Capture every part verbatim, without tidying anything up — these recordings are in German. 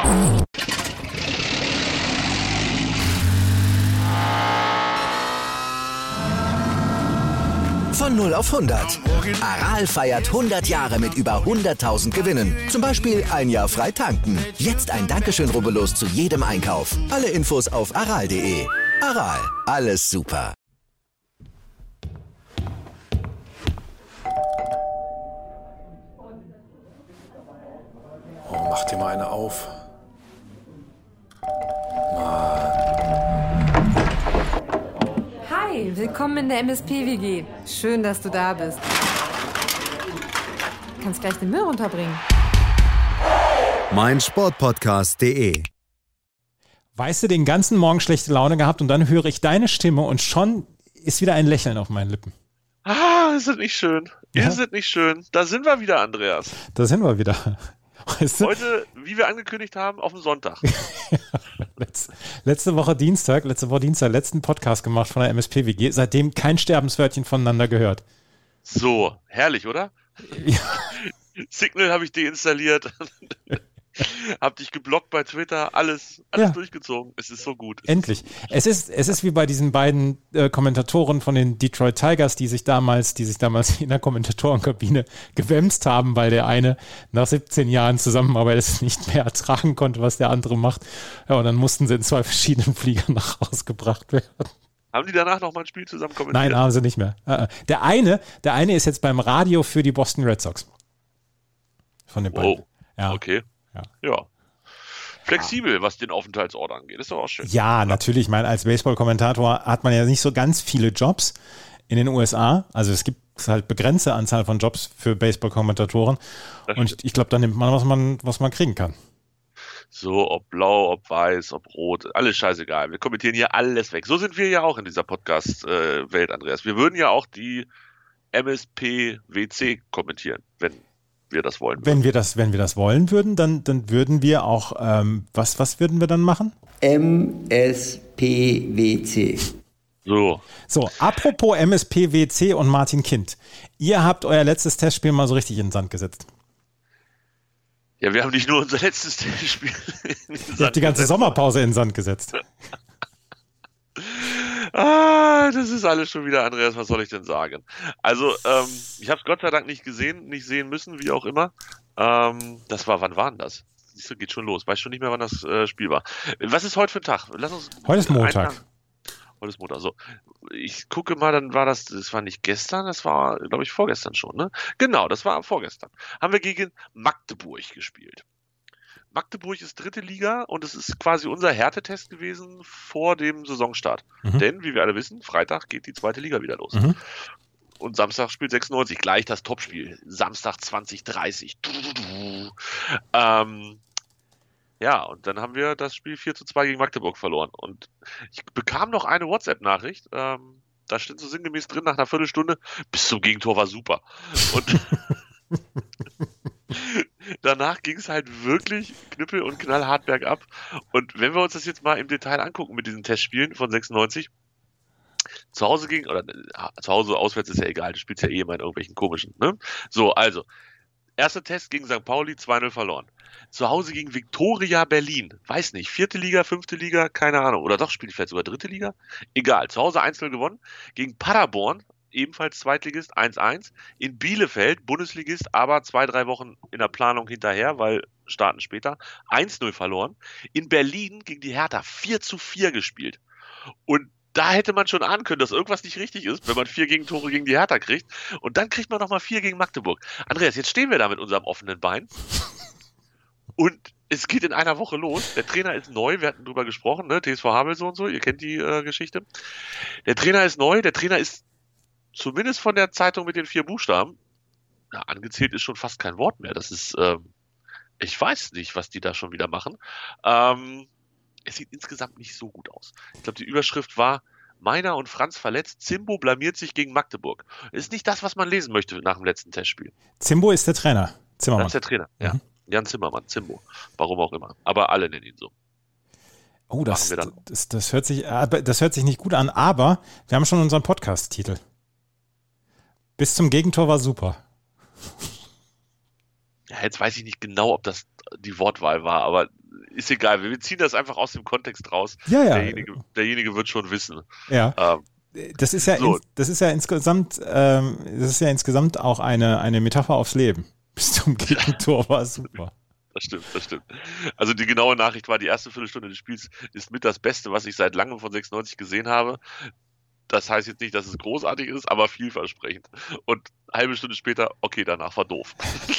Von null auf hundert. Aral feiert hundert Jahre mit über hunderttausend Gewinnen. Zum Beispiel ein Jahr frei tanken. Jetzt ein Dankeschön, rubbellos zu jedem Einkauf. Alle Infos auf aral punkt de. Aral, alles super. Oh, mach dir mal eine auf. Hi, willkommen in der M S P-W G. Schön, dass du da bist. Du kannst gleich den Müll runterbringen. mein Sportpodcast punkt de. Weißt du, den ganzen Morgen schlechte Laune gehabt und dann höre ich deine Stimme und schon ist wieder ein Lächeln auf meinen Lippen. Ah, ist das nicht schön. Ja. Ist das nicht schön. Da sind wir wieder, Andreas. Da sind wir wieder. Weißt du? Heute, wie wir angekündigt haben, auf dem Sonntag. Letz, letzte Woche Dienstag, letzte Woche Dienstag, letzten Podcast gemacht von der M S P-W G. Seitdem kein Sterbenswörtchen voneinander gehört. So, herrlich, oder? Ja. Signal habe ich deinstalliert. Hab dich geblockt bei Twitter. Alles, alles Ja. durchgezogen. Es ist so gut. Es Endlich. Es ist, es ist wie bei diesen beiden äh, Kommentatoren von den Detroit Tigers, die sich damals, die sich damals in der Kommentatorenkabine gewämst haben, weil der eine nach siebzehn Jahren Zusammenarbeit es nicht mehr ertragen konnte, was der andere macht. Ja, und dann mussten sie in zwei verschiedenen Fliegern nach Hause gebracht werden. Haben die danach noch mal ein Spiel zusammen kommentiert? Nein, haben sie nicht mehr. Äh, Der eine, der eine ist jetzt beim Radio für die Boston Red Sox. Von den beiden. Oh, Ja. okay. Ja. Ja. Flexibel, was den Aufenthaltsort angeht. Ist doch auch schön. Ja, natürlich. Ich meine, als Baseball-Kommentator hat man ja nicht so ganz viele Jobs in den U S A. Also es gibt halt begrenzte Anzahl von Jobs für Baseball-Kommentatoren. Das Und stimmt. ich glaube, da nimmt man, was man, was man kriegen kann. So, ob blau, ob weiß, ob rot, alles scheißegal. Wir kommentieren hier alles weg. So sind wir ja auch in dieser Podcast-Welt, Andreas. Wir würden ja auch die M S P W C kommentieren, wenn wir das wollen. Wenn wir das, wenn wir das wollen würden, dann, dann würden wir auch, ähm, was, was würden wir dann machen? M S P W C. So, So, apropos M S P W C und Martin Kind. Ihr habt euer letztes Testspiel mal so richtig in den Sand gesetzt. ja, wir haben nicht nur unser letztes Spiel. Ihr habt die ganze Sommerpause in den Sand gesetzt. Ah, das ist alles schon wieder, Andreas, was soll ich denn sagen? Also, ähm, ich habe es Gott sei Dank nicht gesehen, nicht sehen müssen, wie auch immer. Ähm, das war, wann war denn das? Siehst du, geht schon los. Weiß schon nicht mehr, wann das äh, Spiel war. Was ist heute für ein Tag? Lass uns Heute ist Montag. einen- Heute ist Montag. So, ich gucke mal, dann war das, das war nicht gestern, das war, glaube ich, vorgestern schon, ne? Genau, das war vorgestern. Haben wir gegen Magdeburg gespielt. Magdeburg ist dritte Liga und es ist quasi unser Härtetest gewesen vor dem Saisonstart. Mhm. Denn, wie wir alle wissen, Freitag geht die zweite Liga wieder los. Mhm. Und Samstag spielt sechsundneunzig, gleich das Topspiel. Samstag zwanzig dreißig. Ähm, ja, und dann haben wir das Spiel vier zu zwei gegen Magdeburg verloren. Und ich bekam noch eine WhatsApp-Nachricht. Ähm, da steht so sinngemäß drin, nach einer Viertelstunde, bis zum Gegentor war super. Und danach ging es halt wirklich knüppel- und knallhart bergab. Und wenn wir uns das jetzt mal im Detail angucken mit diesen Testspielen von sechsundneunzig, zu Hause ging, oder äh, zu Hause, auswärts ist ja egal, du spielst ja eh immer in irgendwelchen komischen, ne? So, also, erster Test gegen Sankt Pauli, zwei null verloren. Zu Hause gegen Viktoria Berlin, weiß nicht, vierte Liga, fünfte Liga, keine Ahnung, oder doch, spielt vielleicht sogar dritte Liga? Egal, zu Hause eins null gewonnen, gegen Paderborn, ebenfalls Zweitligist, eins eins, in Bielefeld, Bundesligist, aber zwei, drei Wochen in der Planung hinterher, weil starten später, eins null verloren, in Berlin gegen die Hertha vier zu vier gespielt. Und da hätte man schon ahnen können, dass irgendwas nicht richtig ist, wenn man vier Gegentore gegen die Hertha kriegt. Und dann kriegt man nochmal vier gegen Magdeburg. Andreas, jetzt stehen wir da mit unserem offenen Bein. Und es geht in einer Woche los. Der Trainer ist neu, wir hatten drüber gesprochen, ne? T S V Havel so und so, ihr kennt die äh, Geschichte. Der Trainer ist neu, der Trainer ist zumindest von der Zeitung mit den vier Buchstaben, ja, angezählt ist schon fast kein Wort mehr. Das ist, ähm, ich weiß nicht, was die da schon wieder machen. Ähm, es sieht insgesamt nicht so gut aus. Ich glaube, die Überschrift war, Meiner und Franz verletzt, Zimbo blamiert sich gegen Magdeburg. Das ist nicht das, was man lesen möchte nach dem letzten Testspiel. Zimbo ist der Trainer. Das Zimmermann. ist der Trainer, ja. Mhm. Jan Zimmermann, Zimbo. Warum auch immer. Aber alle nennen ihn so. Oh, das, Machen wir dann. das, das, hört sich, aber das hört sich nicht gut an, aber wir haben schon unseren Podcast-Titel. Bis zum Gegentor war super. Ja, jetzt weiß ich nicht genau, ob das die Wortwahl war, aber ist egal, wir ziehen das einfach aus dem Kontext raus. Ja, ja. Derjenige, derjenige wird schon wissen. Ja. Ähm, das ist ja, so. ins, das ist ja insgesamt, ähm, das ist ja insgesamt auch eine, eine Metapher aufs Leben. Bis zum Gegentor war super. Das stimmt, das stimmt. Also die genaue Nachricht war, die erste Viertelstunde des Spiels ist mit das Beste, was ich seit langem von sechsundneunzig gesehen habe. Das heißt jetzt nicht, dass es großartig ist, aber vielversprechend. Und eine halbe Stunde später, okay, danach war doof.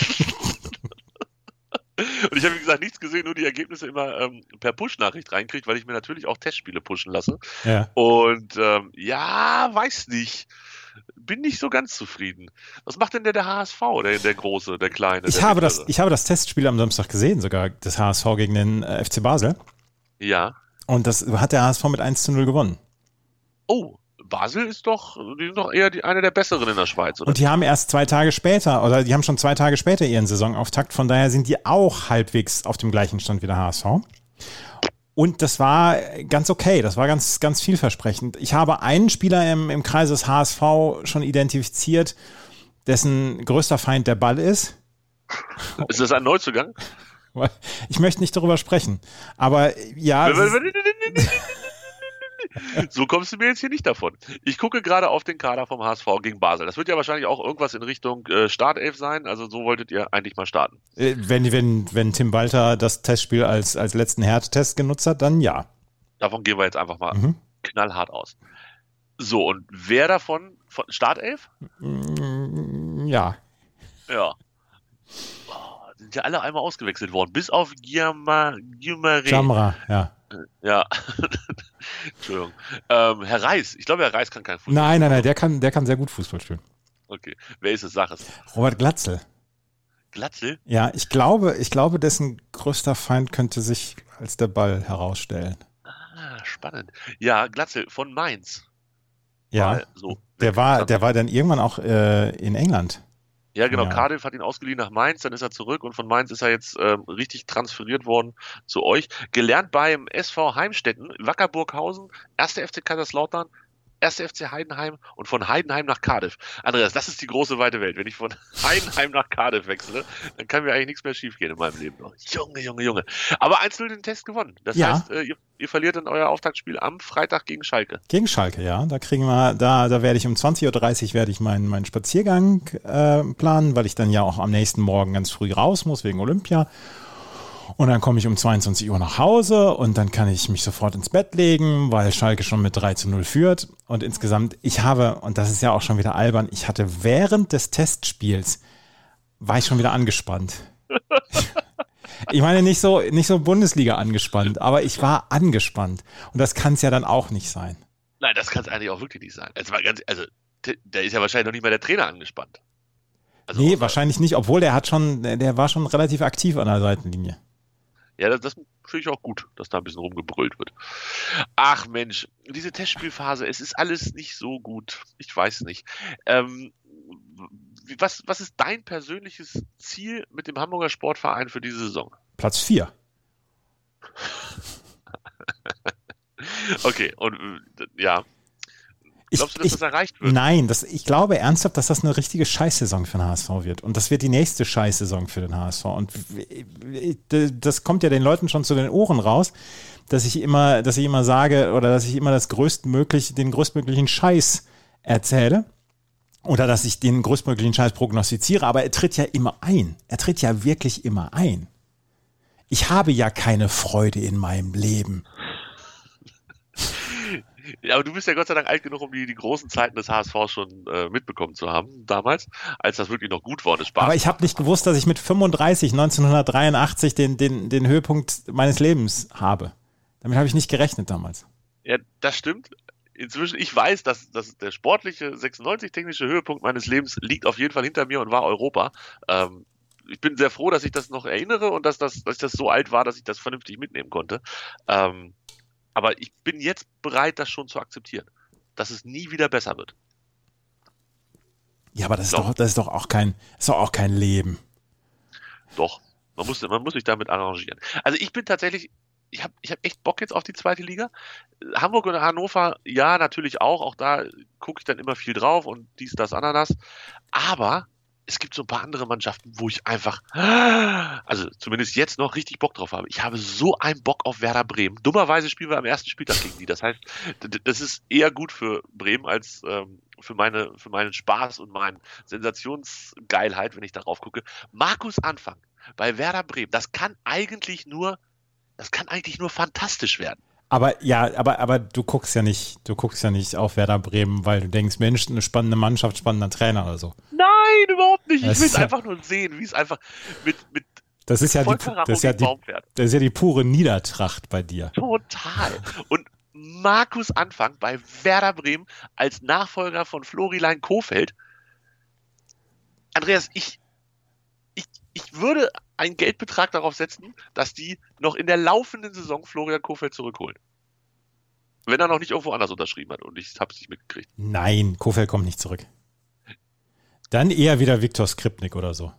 Und ich habe, wie gesagt, nichts gesehen, nur die Ergebnisse immer ähm, per Push-Nachricht reinkriegt, weil ich mir natürlich auch Testspiele pushen lasse. Ja. Und ähm, ja, weiß nicht. Bin nicht so ganz zufrieden. Was macht denn der, der H S V, der, der Große, der Kleine? Ich der habe, das, Mittlere? ich habe das Testspiel am Samstag gesehen, sogar das H S V gegen den äh, F C Basel. Ja. Und das hat der H S V mit eins zu null gewonnen. Oh, Basel ist doch, die sind doch eher die, eine der besseren in der Schweiz, oder? Und die haben erst zwei Tage später, oder die haben schon zwei Tage später ihren Saisonauftakt, von daher sind die auch halbwegs auf dem gleichen Stand wie der H S V. Und das war ganz okay, das war ganz, ganz vielversprechend. Ich habe einen Spieler im, im Kreis des H S V schon identifiziert, dessen größter Feind der Ball ist. Ist das ein Neuzugang? Ich möchte nicht darüber sprechen, aber ja. So kommst du mir jetzt hier nicht davon. Ich gucke gerade auf den Kader vom H S V gegen Basel. Das wird ja wahrscheinlich auch irgendwas in Richtung äh, Startelf sein. Also so wolltet ihr eigentlich mal starten. Wenn, wenn, wenn Tim Walter das Testspiel als, als letzten Härtetest genutzt hat, dann ja. Davon gehen wir jetzt einfach mal Mhm. knallhart aus. So, und wer davon? Von Startelf? Ja. Ja. Oh, sind ja alle einmal ausgewechselt worden. Bis auf Guillaume Jamra, ja. Ja. Entschuldigung. Ähm, Herr Reis. Ich glaube, Herr Reis kann kein Fußball. Nein, nein, nein, der kann, der kann sehr gut Fußball spielen. Okay. Wer ist es? Sag es. Robert Glatzel. Glatzel? Ja, ich glaube, ich glaube, dessen größter Feind könnte sich als der Ball herausstellen. Ah, spannend. Ja, Glatzel von Mainz. Ja, Mal so. der war, der war dann irgendwann auch äh, in England. Ja, genau. Ja. Cardiff hat ihn ausgeliehen nach Mainz, dann ist er zurück und von Mainz ist er jetzt ähm, richtig transferiert worden zu euch. Gelernt beim S V Heimstetten, Wackerburghausen, erster F C Kaiserslautern, erster F C Heidenheim und von Heidenheim nach Cardiff. Andreas, das ist die große weite Welt. Wenn ich von Heidenheim nach Cardiff wechsle, dann kann mir eigentlich nichts mehr schiefgehen in meinem Leben noch. Junge, Junge, Junge. Aber eins null den Test gewonnen. Das Ja. heißt, äh, ihr, ihr verliert dann euer Auftaktspiel am Freitag gegen Schalke. Gegen Schalke, ja. Da kriegen wir, da, da werde ich um zwanzig Uhr dreißig werde ich meinen, meinen Spaziergang äh, planen, weil ich dann ja auch am nächsten Morgen ganz früh raus muss wegen Olympia. Und dann komme ich um zweiundzwanzig Uhr nach Hause und dann kann ich mich sofort ins Bett legen, weil Schalke schon mit drei zu null führt. Und insgesamt, ich habe, und das ist ja auch schon wieder albern, ich hatte während des Testspiels, war ich schon wieder angespannt. Ich meine, nicht so, nicht so Bundesliga angespannt, aber ich war angespannt. Und das kann es ja dann auch nicht sein. Nein, das kann es eigentlich auch wirklich nicht sein. Also, mal ganz, also da ist ja wahrscheinlich noch nicht mal der Trainer angespannt. Also Nee, auch, wahrscheinlich nicht, obwohl der hat schon, der, der war schon relativ aktiv an der Seitenlinie. Ja, das, das finde ich auch gut, dass da ein bisschen rumgebrüllt wird. Ach Mensch, diese Testspielphase, es ist alles nicht so gut. Ich weiß nicht. Ähm, wie- was, was ist dein persönliches Ziel mit dem Hamburger Sportverein für diese Saison? Platz vier. Okay, und äh, ja. Glaubst du, dass ich, das erreicht wird? Nein, das, ich glaube ernsthaft, dass das eine richtige Scheißsaison für den H S V wird. Und das wird die nächste Scheißsaison für den H S V. Und das kommt ja den Leuten schon zu den Ohren raus, dass ich immer, dass ich immer sage oder dass ich immer das größtmögliche, den größtmöglichen Scheiß erzähle. Oder dass ich den größtmöglichen Scheiß prognostiziere. Aber er tritt ja immer ein. Er tritt ja wirklich immer ein. Ich habe ja keine Freude in meinem Leben. Ja, aber du bist ja Gott sei Dank alt genug, um die, die großen Zeiten des H S V schon äh, mitbekommen zu haben, damals, als das wirklich noch gut war und es Spaß Aber ich habe nicht gewusst, dass ich mit fünfunddreißig neunzehnhundertdreiundachtzig den, den, den Höhepunkt meines Lebens habe. Damit habe ich nicht gerechnet damals. Ja, das stimmt. Inzwischen, ich weiß, dass, dass der sportliche sechsundneunzig-technische Höhepunkt meines Lebens liegt auf jeden Fall hinter mir und war Europa. Ähm, ich bin sehr froh, dass ich das noch erinnere und dass, das, dass ich das so alt war, dass ich das vernünftig mitnehmen konnte. Ähm, aber ich bin jetzt bereit, das schon zu akzeptieren, dass es nie wieder besser wird. Ja, aber das ist, Doch. doch, das ist doch auch kein, ist doch auch kein Leben. Doch, man muss, man muss sich damit arrangieren. Also ich bin tatsächlich, ich habe ich hab echt Bock jetzt auf die zweite Liga. Hamburg und Hannover, ja, natürlich auch. Auch da gucke ich dann immer viel drauf und dies, das, Ananas. Aber es gibt so ein paar andere Mannschaften, wo ich einfach, also zumindest jetzt noch richtig Bock drauf habe. Ich habe so einen Bock auf Werder Bremen. Dummerweise spielen wir am ersten Spieltag gegen die. Das heißt, das ist eher gut für Bremen als ähm, für meine, für meinen Spaß und meine Sensationsgeilheit, wenn ich darauf gucke. Markus Anfang bei Werder Bremen, das kann eigentlich nur, das kann eigentlich nur fantastisch werden. Aber ja, aber, aber du guckst ja nicht, du guckst ja nicht auf Werder Bremen, weil du denkst, Mensch, eine spannende Mannschaft, spannender Trainer oder so. Nein, überhaupt nicht. Ich Das will ist es ja- einfach nur sehen, wie es einfach mit, mit Das ist ja die, Volker das ist ja Ramon die, Baum fährt. das ist ja die pure Niedertracht bei dir. Total. Und Markus Anfang bei Werder Bremen als Nachfolger von Florian Kohfeldt. Andreas, ich, ich, ich würde einen Geldbetrag darauf setzen, dass die noch in der laufenden Saison Florian Kohfeldt zurückholen. Wenn er noch nicht irgendwo anders unterschrieben hat und ich habe es nicht mitgekriegt. Nein, Kohfeldt kommt nicht zurück. Dann eher wieder Viktor Skripnik oder so.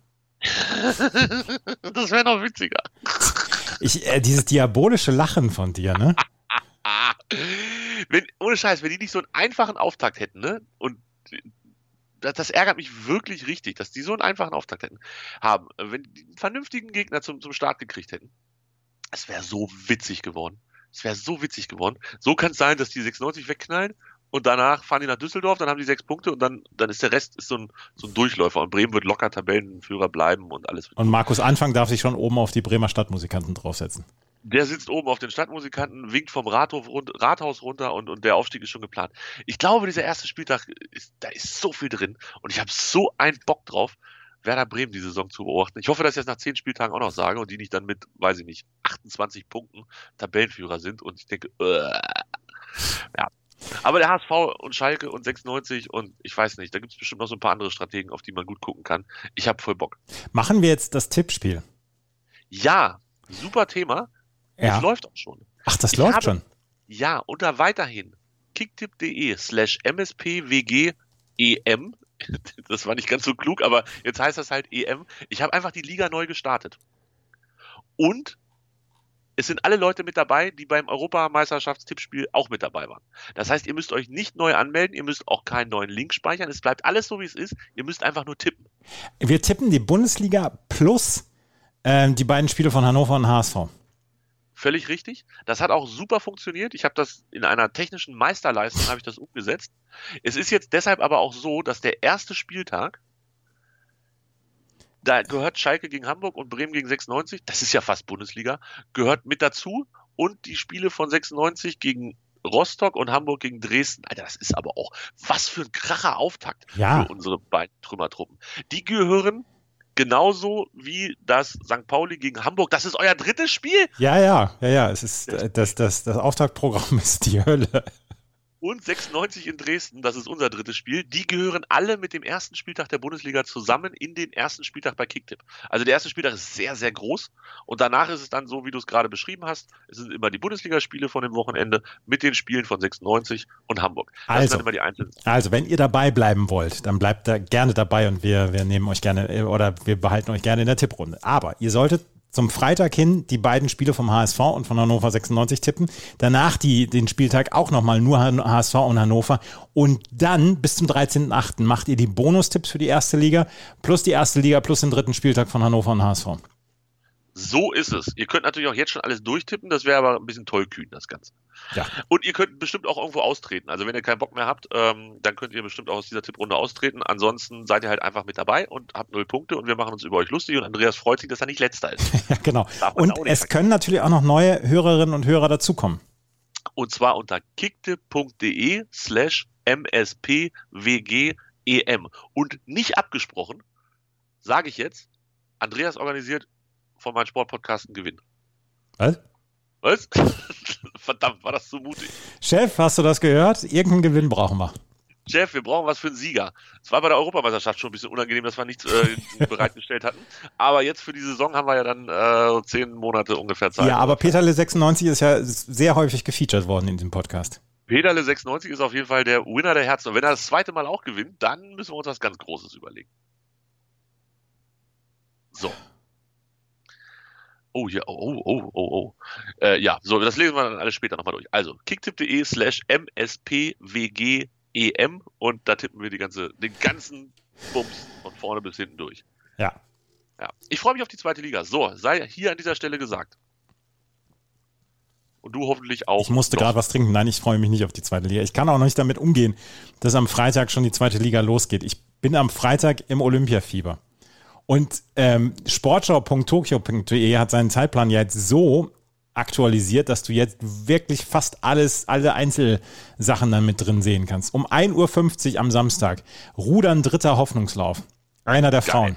Das wäre noch witziger. Ich, äh, dieses diabolische Lachen von dir, ne? Ah, wenn, ohne Scheiß, wenn die nicht so einen einfachen Auftakt hätten, ne? Und das, das ärgert mich wirklich richtig, dass die so einen einfachen Auftakt hätten, haben. Wenn die einen vernünftigen Gegner zum, zum Start gekriegt hätten, es wäre so witzig geworden. Es wäre so witzig geworden. So kann es sein, dass die sechsundneunzig wegknallen und danach fahren die nach Düsseldorf, dann haben die sechs Punkte und dann, dann ist der Rest ist so ein, so ein Durchläufer und Bremen wird locker Tabellenführer bleiben und alles. Und Markus Anfang darf sich schon oben auf die Bremer Stadtmusikanten draufsetzen. Der sitzt oben auf den Stadtmusikanten, winkt vom Rathof rund, Rathaus runter und, und der Aufstieg ist schon geplant. Ich glaube, dieser erste Spieltag, ist, da ist so viel drin und ich habe so einen Bock drauf, Werder Bremen die Saison zu beobachten. Ich hoffe, dass ich das nach zehn Spieltagen auch noch sage und die nicht dann mit, weiß ich nicht, achtundzwanzig Punkten Tabellenführer sind und ich denke, äh, ja. Aber der H S V und Schalke und sechsundneunzig und ich weiß nicht, da gibt es bestimmt noch so ein paar andere Strategen, auf die man gut gucken kann. Ich habe voll Bock. Machen wir jetzt das Tippspiel? Ja, super Thema. Ja. Das läuft auch schon. Ach, das Ich läuft habe- schon. Ja, unter weiterhin kicktipp.de slash mspwgem. Das war nicht ganz so klug, aber jetzt heißt das halt E M. Ich habe einfach die Liga neu gestartet. Und es sind alle Leute mit dabei, die beim Europameisterschaftstippspiel auch mit dabei waren. Das heißt, ihr müsst euch nicht neu anmelden, ihr müsst auch keinen neuen Link speichern. Es bleibt alles so, wie es ist. Ihr müsst einfach nur tippen. Wir tippen die Bundesliga plus ähm, die beiden Spiele von Hannover und H S V. Völlig richtig. Das hat auch super funktioniert. Ich habe das in einer technischen Meisterleistung habe ich das umgesetzt. Es ist jetzt deshalb aber auch so, dass der erste Spieltag, da gehört Schalke gegen Hamburg und Bremen gegen sechsundneunzig, das ist ja fast Bundesliga, gehört mit dazu und die Spiele von sechsundneunzig gegen Rostock und Hamburg gegen Dresden. Alter, das ist aber auch, was für ein kracher Auftakt Ja. für unsere beiden Trümmertruppen. Die gehören genauso wie das Sankt Pauli gegen Hamburg. Das ist euer drittes Spiel. Ja, ja, ja, ja. Es ist äh, das, das, das Auftaktprogramm ist die Hölle. Und sechsundneunzig in Dresden, das ist unser drittes Spiel, die gehören alle mit dem ersten Spieltag der Bundesliga zusammen in den ersten Spieltag bei Kicktipp. Also der erste Spieltag ist sehr, sehr groß und danach ist es dann so, wie du es gerade beschrieben hast, es sind immer die Bundesligaspiele von dem Wochenende mit den Spielen von sechsundneunzig und Hamburg. Das Also. sind dann immer die einzelnen. Also, wenn ihr dabei bleiben wollt, dann bleibt da gerne dabei und wir, wir nehmen euch gerne äh, oder wir behalten euch gerne in der Tipprunde. Aber ihr solltet zum Freitag hin die beiden Spiele vom H S V und von Hannover sechsundneunzig tippen. Danach die, den Spieltag auch nochmal nur H S V und Hannover. Und dann bis zum dreizehnten achten macht ihr die Bonustipps für die erste Liga plus die erste Liga plus den dritten Spieltag von Hannover und H S V. So ist es. Ihr könnt natürlich auch jetzt schon alles durchtippen, das wäre aber ein bisschen tollkühn, das Ganze. Ja. Und ihr könnt bestimmt auch irgendwo austreten. Also wenn ihr keinen Bock mehr habt, ähm, dann könnt ihr bestimmt auch aus dieser Tipprunde austreten. Ansonsten seid ihr halt einfach mit dabei und habt null Punkte und wir machen uns über euch lustig und Andreas freut sich, dass er nicht letzter ist. Ja, genau. Darf man Und auch nicht es vergessen. können natürlich auch noch neue Hörerinnen und Hörer dazukommen. Und zwar unter kicktipp.de slash mspwgem. Und nicht abgesprochen, sage ich jetzt, Andreas organisiert von meinem Sportpodcast einen Gewinn. Was? Was? Verdammt, war das so mutig. Chef, hast du das gehört? Irgendeinen Gewinn brauchen wir. Chef, wir brauchen was für einen Sieger. Es war bei der Europameisterschaft schon ein bisschen unangenehm, dass wir nichts äh, bereitgestellt hatten. Aber jetzt für die Saison haben wir ja dann äh, zehn Monate ungefähr Zeit. Ja, aber Peterle sechsundneunzig ist ja sehr häufig gefeatured worden in diesem Podcast. Peterle sechsundneunzig ist auf jeden Fall der Winner der Herzen. Und wenn er das zweite Mal auch gewinnt, dann müssen wir uns was ganz Großes überlegen. So. Oh, hier, oh, oh, oh, oh, oh. Äh, ja, so, das lesen wir dann alles später nochmal durch. Also, kicktipp.de slash mspwgem und da tippen wir die ganze, den ganzen Bums, von vorne bis hinten durch. Ja. Ja. Ich freue mich auf die zweite Liga. So, sei hier an dieser Stelle gesagt. Und du hoffentlich auch. Ich musste gerade was trinken. Nein, ich freue mich nicht auf die zweite Liga. Ich kann auch noch nicht damit umgehen, dass am Freitag schon die zweite Liga losgeht. Ich bin am Freitag im Olympiafieber. Und ähm, sportschau punkt tokio punkt de hat seinen Zeitplan jetzt so aktualisiert, dass du jetzt wirklich fast alles, alle Einzelsachen dann mit drin sehen kannst. Um ein Uhr fünfzig am Samstag. Rudern dritter Hoffnungslauf. Einer der Geil. Frauen.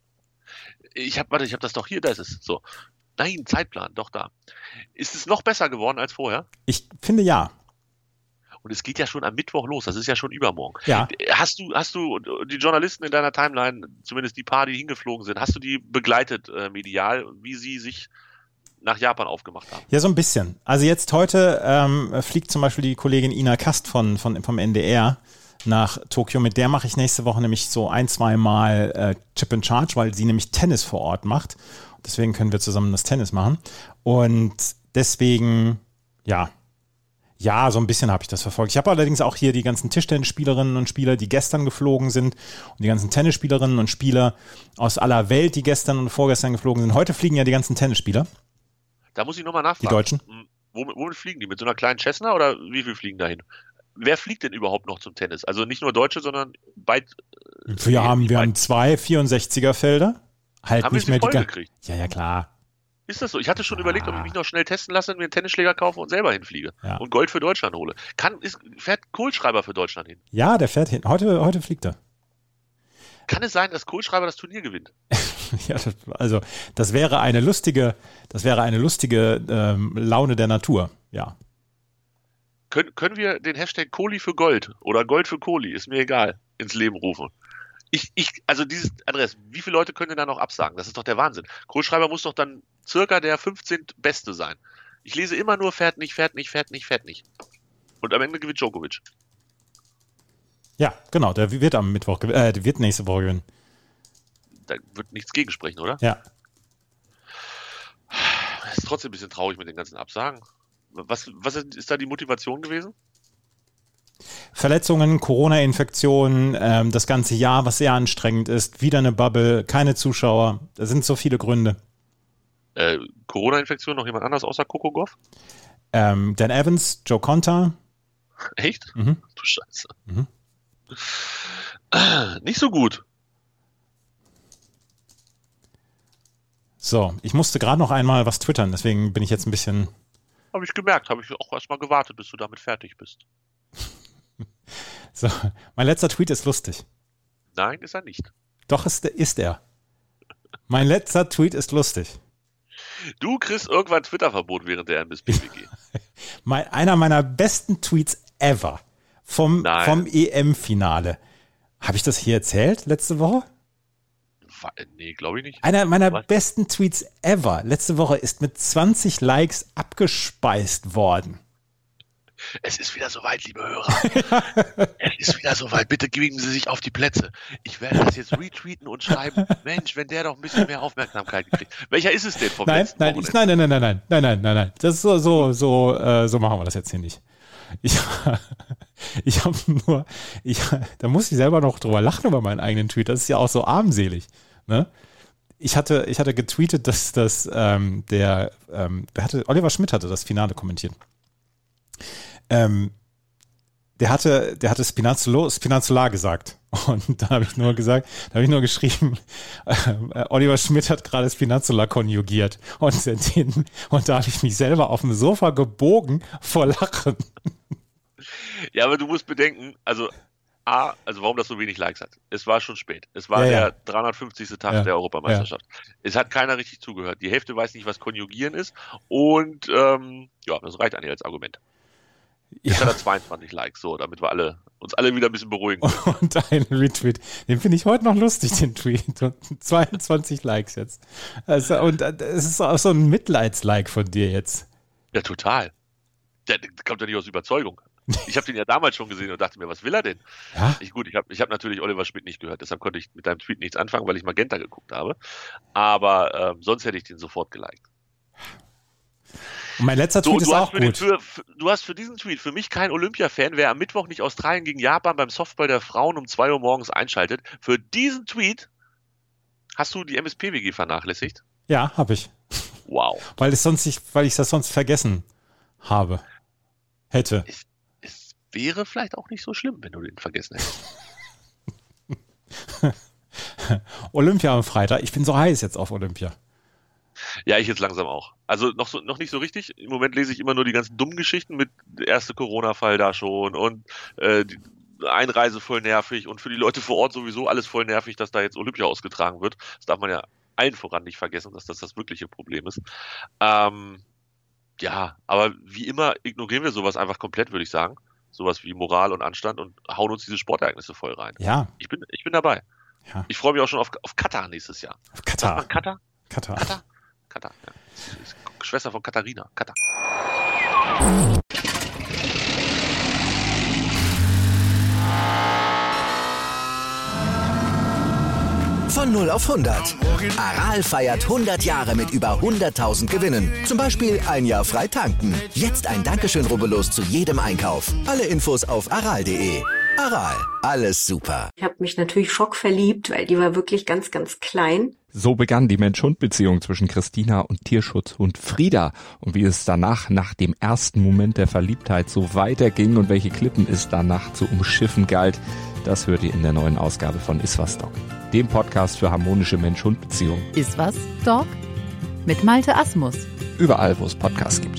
Ich habe, warte, ich habe das doch hier, da ist es. So. Nein, Zeitplan, doch da. Ist es noch besser geworden als vorher? Ich finde ja. Und es geht ja schon am Mittwoch los, das ist ja schon übermorgen. Ja. Hast du, hast du die Journalisten in deiner Timeline, zumindest die paar, die hingeflogen sind, hast du die begleitet äh, medial, wie sie sich nach Japan aufgemacht haben? Ja, so ein bisschen. Also jetzt heute ähm, fliegt zum Beispiel die Kollegin Ina Kast von, von, vom N D R nach Tokio. Mit der mache ich nächste Woche nämlich so ein, zwei Mal äh, Chip and Charge, weil sie nämlich Tennis vor Ort macht. Deswegen können wir zusammen das Tennis machen. Und deswegen, ja, ja, so ein bisschen habe ich das verfolgt. Ich habe allerdings auch hier die ganzen Tischtennisspielerinnen und Spieler, die gestern geflogen sind und die ganzen Tennisspielerinnen und Spieler aus aller Welt, die gestern und vorgestern geflogen sind. Heute fliegen ja die ganzen Tennisspieler. Da muss ich nochmal nachfragen. Die Deutschen. Womit, womit fliegen die? Mit so einer kleinen Cessna oder wie viel fliegen dahin? Wer fliegt denn überhaupt noch zum Tennis? Also nicht nur Deutsche, sondern weit. Wir äh, haben, wir haben zwei vierundsechziger Felder. Halt haben nicht wir sie mehr voll die gekriegt? Ja, ja, klar. Ist das so? Ich hatte schon ja. überlegt, ob ich mich noch schnell testen lasse, mir einen Tennisschläger kaufe und selber hinfliege. Ja. Und Gold für Deutschland hole. Kann, ist, fährt Kohlschreiber für Deutschland hin? Ja, der fährt hin. Heute, heute fliegt er. Kann es sein, dass Kohlschreiber das Turnier gewinnt? Ja, das, also das wäre eine lustige, das wäre eine lustige ähm, Laune der Natur, ja. Können, können wir den Hashtag Kohli für Gold oder Gold für Kohli, ist mir egal, ins Leben rufen? Ich, ich, also dieses Andreas, wie viele Leute können denn da noch absagen? Das ist doch der Wahnsinn. Kohlschreiber muss doch dann circa der fünfzehnte Beste sein. Ich lese immer nur, fährt nicht, fährt nicht, fährt nicht, fährt nicht. Und am Ende gewinnt Djokovic. Ja, genau, der wird am Mittwoch gewinnen, äh, der wird nächste Woche gewinnen. Da wird nichts gegensprechen, oder? Ja. Das ist trotzdem ein bisschen traurig mit den ganzen Absagen. Was, was ist da die Motivation gewesen? Verletzungen, Corona-Infektionen, ähm, das ganze Jahr, was sehr anstrengend ist, wieder eine Bubble, keine Zuschauer. Da sind so viele Gründe. Äh, Corona-Infektion, noch jemand anders außer Coco Gauff? Ähm, Dan Evans, Joe Conta. Echt? Mhm. Du Scheiße. Mhm. Nicht so gut. So, ich musste gerade noch einmal was twittern, deswegen bin ich jetzt ein bisschen... Habe ich gemerkt, habe ich auch erstmal gewartet, bis du damit fertig bist. So, mein letzter Tweet ist lustig. Nein, ist er nicht. Doch, ist, ist er. Mein letzter Tweet ist lustig. Du kriegst irgendwann Twitter-Verbot während der M S P W G. mein, einer meiner besten Tweets ever vom, vom E M-Finale. Habe ich das hier erzählt letzte Woche? Nee, glaube ich nicht. Einer meiner Was? besten Tweets ever letzte Woche ist mit zwanzig Likes abgespeist worden. Es ist wieder soweit, liebe Hörer. Es ist wieder soweit. Bitte geben Sie sich auf die Plätze. Ich werde das jetzt retweeten und schreiben, Mensch, wenn der doch ein bisschen mehr Aufmerksamkeit kriegt. Welcher ist es denn vom Nein, letzten nein, ich, nein, nein, nein, nein, nein, nein, nein, nein, nein. Das ist so, so, so, äh, so machen wir das jetzt hier nicht. Ich, ich habe nur, ich, da muss ich selber noch drüber lachen über meinen eigenen Tweet. Das ist ja auch so armselig. Ne? Ich hatte, ich hatte getweetet, dass das ähm, der, ähm, der hatte, Oliver Schmidt hatte das Finale kommentiert. Ähm, der hatte, der hatte Spinazzola, Spinazzola gesagt. Und da habe ich nur gesagt, da habe ich nur geschrieben, äh, Oliver Schmidt hat gerade Spinazzola konjugiert. Und, den, und da habe ich mich selber auf dem Sofa gebogen vor Lachen. Ja, aber du musst bedenken, also A, also warum das so wenig Likes hat. Es war schon spät. Es war Ja, der ja. dreihundertfünfzigste Tag Ja, der Europameisterschaft. Es hat keiner richtig zugehört. Die Hälfte weiß nicht, was Konjugieren ist. Und ähm, ja, das reicht eigentlich als Argument. Jetzt Ja. hat er zweiundzwanzig Likes, so, damit wir alle, uns alle wieder ein bisschen beruhigen können. Und ein Retweet. Den finde ich heute noch lustig, den Tweet. Und zweiundzwanzig Likes jetzt. Also, und es ist auch so ein Mitleidslike von dir jetzt. Ja, total. Der, der kommt ja nicht aus Überzeugung. Ich habe den ja damals schon gesehen und dachte mir, was will er denn? Ja? Ich, gut, ich habe ich hab natürlich Oliver Schmidt nicht gehört, deshalb konnte ich mit deinem Tweet nichts anfangen, weil ich Magenta geguckt habe. Aber ähm, sonst hätte ich den sofort geliked. Und Mein letzter Tweet so, ist auch gut. Den, gut. für, für, du hast für diesen Tweet für mich kein Olympia-Fan, wer am Mittwoch nicht Australien gegen Japan beim Softball der Frauen um zwei Uhr morgens einschaltet. Für diesen Tweet hast du die M S P W G vernachlässigt? Ja, habe ich. Wow. Weil ich sonst nicht, weil ich das sonst vergessen habe. Hätte. Es, es wäre vielleicht auch nicht so schlimm, wenn du den vergessen hättest. Olympia am Freitag. Ich bin so heiß jetzt auf Olympia. Ja, ich jetzt langsam auch. Also noch so, noch nicht so richtig. Im Moment lese ich immer nur die ganzen dummen Geschichten mit der erste Corona-Fall da schon und äh, die Einreise voll nervig und für die Leute vor Ort sowieso alles voll nervig, dass da jetzt Olympia ausgetragen wird. Das darf man ja allen voran nicht vergessen, dass das das wirkliche Problem ist. Ähm, ja, aber wie immer ignorieren wir sowas einfach komplett, würde ich sagen. Sowas wie Moral und Anstand und hauen uns diese Sportereignisse voll rein. Ja. Ich bin, ich bin dabei. Ja. Ich freue mich auch schon auf, auf Katar nächstes Jahr. Auf Katar. Sagt man Katar? Katar. Katar? Katar, ja. Das ist Schwester von Katharina. Katar. Von null auf hundert. Aral feiert hundert Jahre mit über hunderttausend Gewinnen. Zum Beispiel ein Jahr frei tanken. Jetzt ein Dankeschön, rubbellos zu jedem Einkauf. Alle Infos auf aral punkt de. Aral, alles super. Ich habe mich natürlich schockverliebt, weil die war wirklich ganz, ganz klein. So begann die Mensch-Hund-Beziehung zwischen Christina und Tierschutzhund Frieda. Und wie es danach, nach dem ersten Moment der Verliebtheit, so weiterging und welche Klippen es danach zu umschiffen galt, das hört ihr in der neuen Ausgabe von Iswas Dog, dem Podcast für harmonische Mensch-Hund-Beziehungen. Iswas Dog mit Malte Asmus. Überall, wo es Podcasts gibt.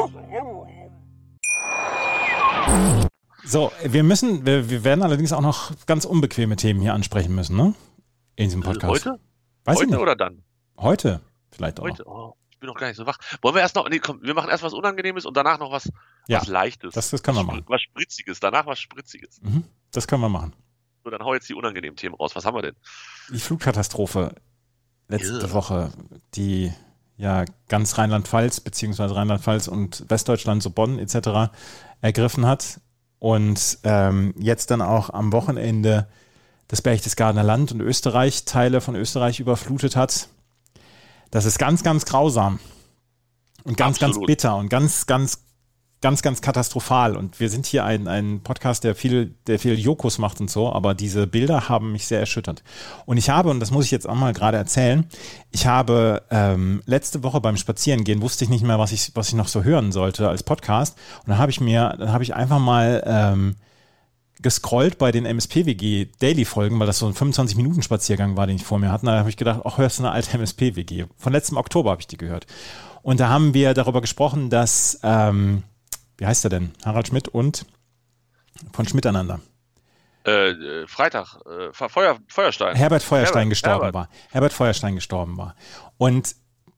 So, wir müssen, wir, wir werden allerdings auch noch ganz unbequeme Themen hier ansprechen müssen, ne? In diesem Podcast. Heute? Weiß Heute ich nicht. oder dann? Heute, vielleicht auch. Heute? Oh, ich bin noch gar nicht so wach. Wollen wir erst noch, nee, komm, wir machen erst was Unangenehmes und danach noch was, Ja, was Leichtes. Das, das können wir was, machen. Was Spritziges, danach was Spritziges. Mhm, das können wir machen. So, dann hau jetzt die unangenehmen Themen raus. Was haben wir denn? Die Flugkatastrophe letzte Ja. Woche, die ja ganz Rheinland-Pfalz beziehungsweise Rheinland-Pfalz und Westdeutschland, so Bonn et cetera ergriffen hat und ähm, jetzt dann auch am Wochenende das Berchtesgadener Land und Österreich, Teile von Österreich überflutet hat. Das ist ganz, ganz grausam und ganz, Absolut. ganz bitter und ganz, ganz, ganz, ganz katastrophal. Und wir sind hier ein, ein Podcast, der viel, der viel Jokos macht und so, aber diese Bilder haben mich sehr erschüttert. Und ich habe, und das muss ich jetzt auch mal gerade erzählen, ich habe ähm, letzte Woche beim Spazierengehen, wusste ich nicht mehr, was ich, was ich noch so hören sollte als Podcast. Und dann habe ich mir, dann habe ich einfach mal ähm, gescrollt bei den M S P W G Daily Folgen, weil das so ein fünfundzwanzig Minuten Spaziergang war, den ich vor mir hatte. Da habe ich gedacht, ach, hörst du eine alte M S P W G? Von letztem Oktober habe ich die gehört. Und da haben wir darüber gesprochen, dass, ähm, wie heißt er denn? Harald Schmidt und von Schmiteinander. Äh, äh, Freitag, äh, Feuer, Feuerstein. Herbert Feuerstein Herbert, gestorben Herbert. war. Herbert Feuerstein gestorben war. Und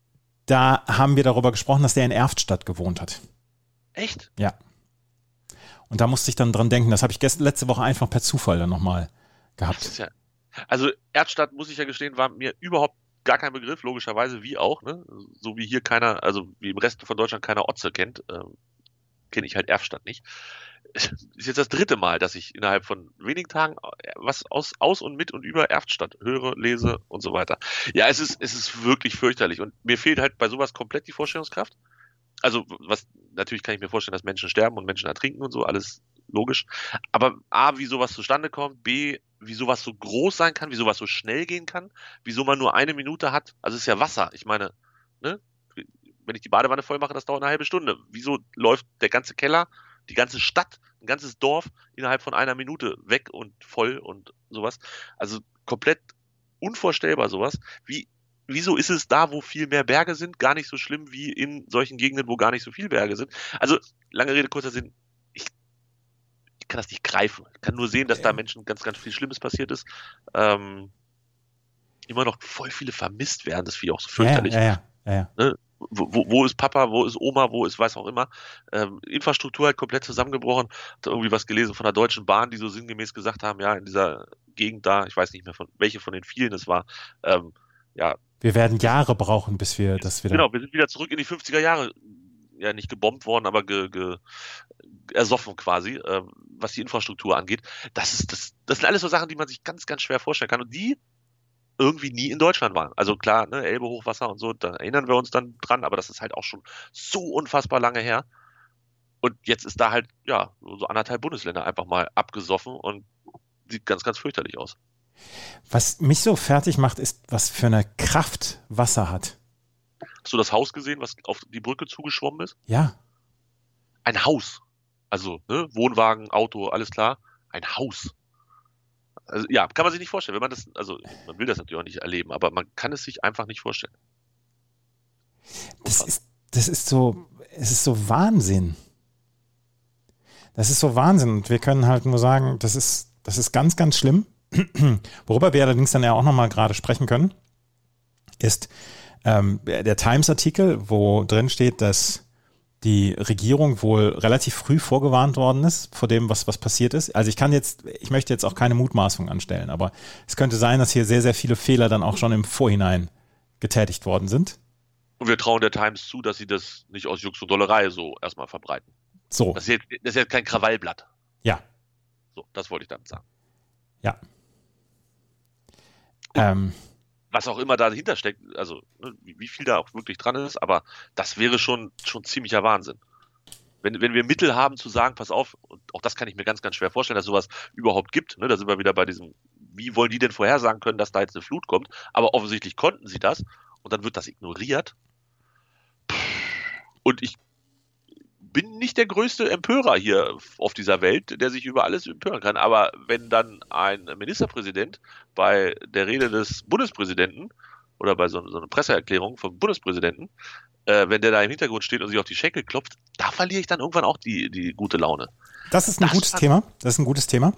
da haben wir darüber gesprochen, dass der in Erftstadt gewohnt hat. Echt? Ja. Und da musste ich dann dran denken, das habe ich gestern, letzte Woche einfach per Zufall dann nochmal Das gehabt. ist ja, also Erftstadt, muss ich ja gestehen, war mir überhaupt gar kein Begriff, logischerweise, wie auch, ne? So wie hier keiner, also wie im Rest von Deutschland keiner Otze kennt, ähm, kenne ich halt Erftstadt nicht. Ist jetzt das dritte Mal, dass ich innerhalb von wenigen Tagen was aus, aus und mit und über Erftstadt höre, lese und so weiter. Ja, es ist, es ist wirklich fürchterlich und mir fehlt halt bei sowas komplett die Vorstellungskraft. Also, was, natürlich kann ich mir vorstellen, dass Menschen sterben und Menschen ertrinken und so, alles logisch. Aber A, wie sowas zustande kommt, B, wie sowas so groß sein kann, wie sowas so schnell gehen kann, wieso man nur eine Minute hat. Also, es ist ja Wasser. Ich meine, ne? Wenn ich die Badewanne voll mache, das dauert eine halbe Stunde. Wieso läuft der ganze Keller, die ganze Stadt, ein ganzes Dorf innerhalb von einer Minute weg und voll und sowas? Also, komplett unvorstellbar sowas. Wie, Wieso ist es da, wo viel mehr Berge sind, gar nicht so schlimm wie in solchen Gegenden, wo gar nicht so viel Berge sind? Also, lange Rede, kurzer Sinn, ich, ich kann das nicht greifen. Ich kann nur sehen, dass da Menschen ganz, ganz viel Schlimmes passiert ist. Ähm, immer noch voll viele vermisst werden, das finde ich auch so fürchterlich. Ja, ja, ja, ja. Ne? Wo, wo, wo ist Papa, wo ist Oma, wo ist weiß auch immer. Ähm, Infrastruktur halt komplett zusammengebrochen. Hat irgendwie was gelesen von der Deutschen Bahn, die so sinngemäß gesagt haben, ja, in dieser Gegend da, ich weiß nicht mehr, von welche von den vielen es war, ähm, ja, Wir werden Jahre brauchen, bis wir das wieder... Genau, wir sind wieder zurück in die fünfziger Jahre, ja nicht gebombt worden, aber ge, ge, ersoffen quasi, äh, was die Infrastruktur angeht. Das ist, das, das sind alles so Sachen, die man sich ganz, ganz schwer vorstellen kann. Und die irgendwie nie in Deutschland waren. Also klar, ne, Elbe-Hochwasser und so, da erinnern wir uns dann dran, aber das ist halt auch schon so unfassbar lange her. Und jetzt ist da halt, ja, so anderthalb Bundesländer einfach mal abgesoffen und sieht ganz, ganz fürchterlich aus. Was mich so fertig macht, ist, was für eine Kraft Wasser hat. Hast du das Haus gesehen, was auf die Brücke zugeschwommen ist? Ja. Ein Haus. Also, ne, Wohnwagen, Auto, alles klar. Ein Haus. Also, ja, kann man sich nicht vorstellen. Wenn man das, also, man will das natürlich auch nicht erleben, aber man kann es sich einfach nicht vorstellen. Das ist, das ist so, es ist so Wahnsinn. Das ist so Wahnsinn. Und wir können halt nur sagen, das ist, das ist ganz, ganz schlimm. Worüber wir allerdings dann ja auch nochmal gerade sprechen können, ist ähm, der Times-Artikel, wo drin steht, dass die Regierung wohl relativ früh vorgewarnt worden ist vor dem, was, was passiert ist. Also ich kann jetzt, ich möchte jetzt auch keine Mutmaßung anstellen, aber es könnte sein, dass hier sehr, sehr viele Fehler dann auch schon im Vorhinein getätigt worden sind. Und wir trauen der Times zu, dass sie das nicht aus Jux und Dollerei so erstmal verbreiten. So. Das ist jetzt, das ist jetzt kein Krawallblatt. Ja. So, das wollte ich damit sagen. Ja. Ähm. Was auch immer dahinter steckt, also ne, wie viel da auch wirklich dran ist, aber das wäre schon, schon ziemlicher Wahnsinn. Wenn, wenn wir Mittel haben zu sagen, pass auf, und auch das kann ich mir ganz, ganz schwer vorstellen, dass sowas überhaupt gibt, ne, da sind wir wieder bei diesem, wie wollen die denn vorhersagen können, dass da jetzt eine Flut kommt, aber offensichtlich konnten sie das und dann wird das ignoriert. Und ich bin nicht der größte Empörer hier auf dieser Welt, der sich über alles empören kann. Aber wenn dann ein Ministerpräsident bei der Rede des Bundespräsidenten oder bei so, so einer Presseerklärung vom Bundespräsidenten, äh, wenn der da im Hintergrund steht und sich auf die Schenkel klopft, da verliere ich dann irgendwann auch die, die gute Laune. Das ist ein das gutes fand, Thema. Das ist ein gutes Thema.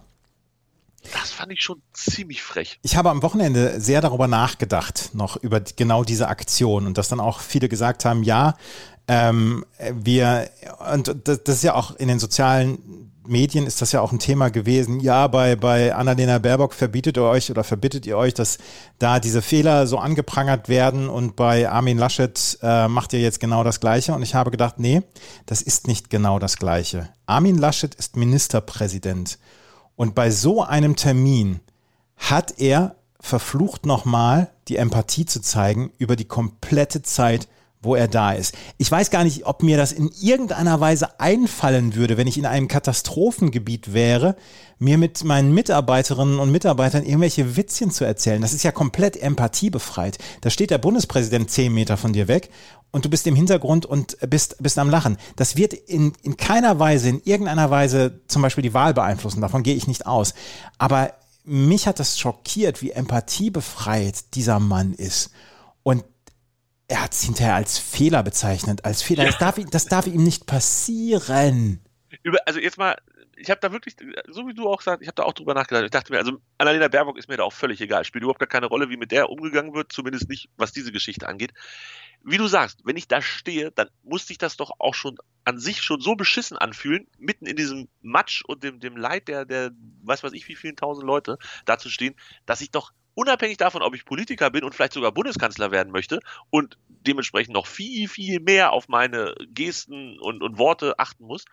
Das fand ich schon ziemlich frech. Ich habe am Wochenende sehr darüber nachgedacht, noch über genau diese Aktion und dass dann auch viele gesagt haben, ja, ähm, wir, und das, das ist ja auch in den sozialen Medien ist das ja auch ein Thema gewesen, ja, bei, bei Annalena Baerbock verbietet ihr euch oder verbittet ihr euch, dass da diese Fehler so angeprangert werden und bei Armin Laschet äh, macht ihr jetzt genau das Gleiche und ich habe gedacht, nee, das ist nicht genau das Gleiche. Armin Laschet ist Ministerpräsident. Und bei so einem Termin hat er verflucht nochmal die Empathie zu zeigen über die komplette Zeit, wo er da ist. Ich weiß gar nicht, ob mir das in irgendeiner Weise einfallen würde, wenn ich in einem Katastrophengebiet wäre, mir mit meinen Mitarbeiterinnen und Mitarbeitern irgendwelche Witzchen zu erzählen. Das ist ja komplett empathiebefreit. Da steht der Bundespräsident zehn Meter von dir weg und du bist im Hintergrund und bist, bist am Lachen. Das wird in, in keiner Weise, in irgendeiner Weise zum Beispiel die Wahl beeinflussen. Davon gehe ich nicht aus. Aber mich hat das schockiert, wie empathiebefreit dieser Mann ist. Und er hat es hinterher als Fehler bezeichnet, als Fehler. Das darf, das darf ihm nicht passieren. Über, also jetzt mal, ich habe da wirklich, so wie du auch sagst, ich habe da auch drüber nachgedacht. Ich dachte mir, also Annalena Baerbock ist mir da auch völlig egal. Spielt überhaupt gar keine Rolle, wie mit der umgegangen wird, zumindest nicht, was diese Geschichte angeht. Wie du sagst, wenn ich da stehe, dann muss sich das doch auch schon an sich schon so beschissen anfühlen, mitten in diesem Matsch und dem, dem Leid der, der, weiß was ich, wie vielen tausend Leute da zu stehen, dass ich doch unabhängig davon, ob ich Politiker bin und vielleicht sogar Bundeskanzler werden möchte und dementsprechend noch viel, viel mehr auf meine Gesten und, und Worte achten muss,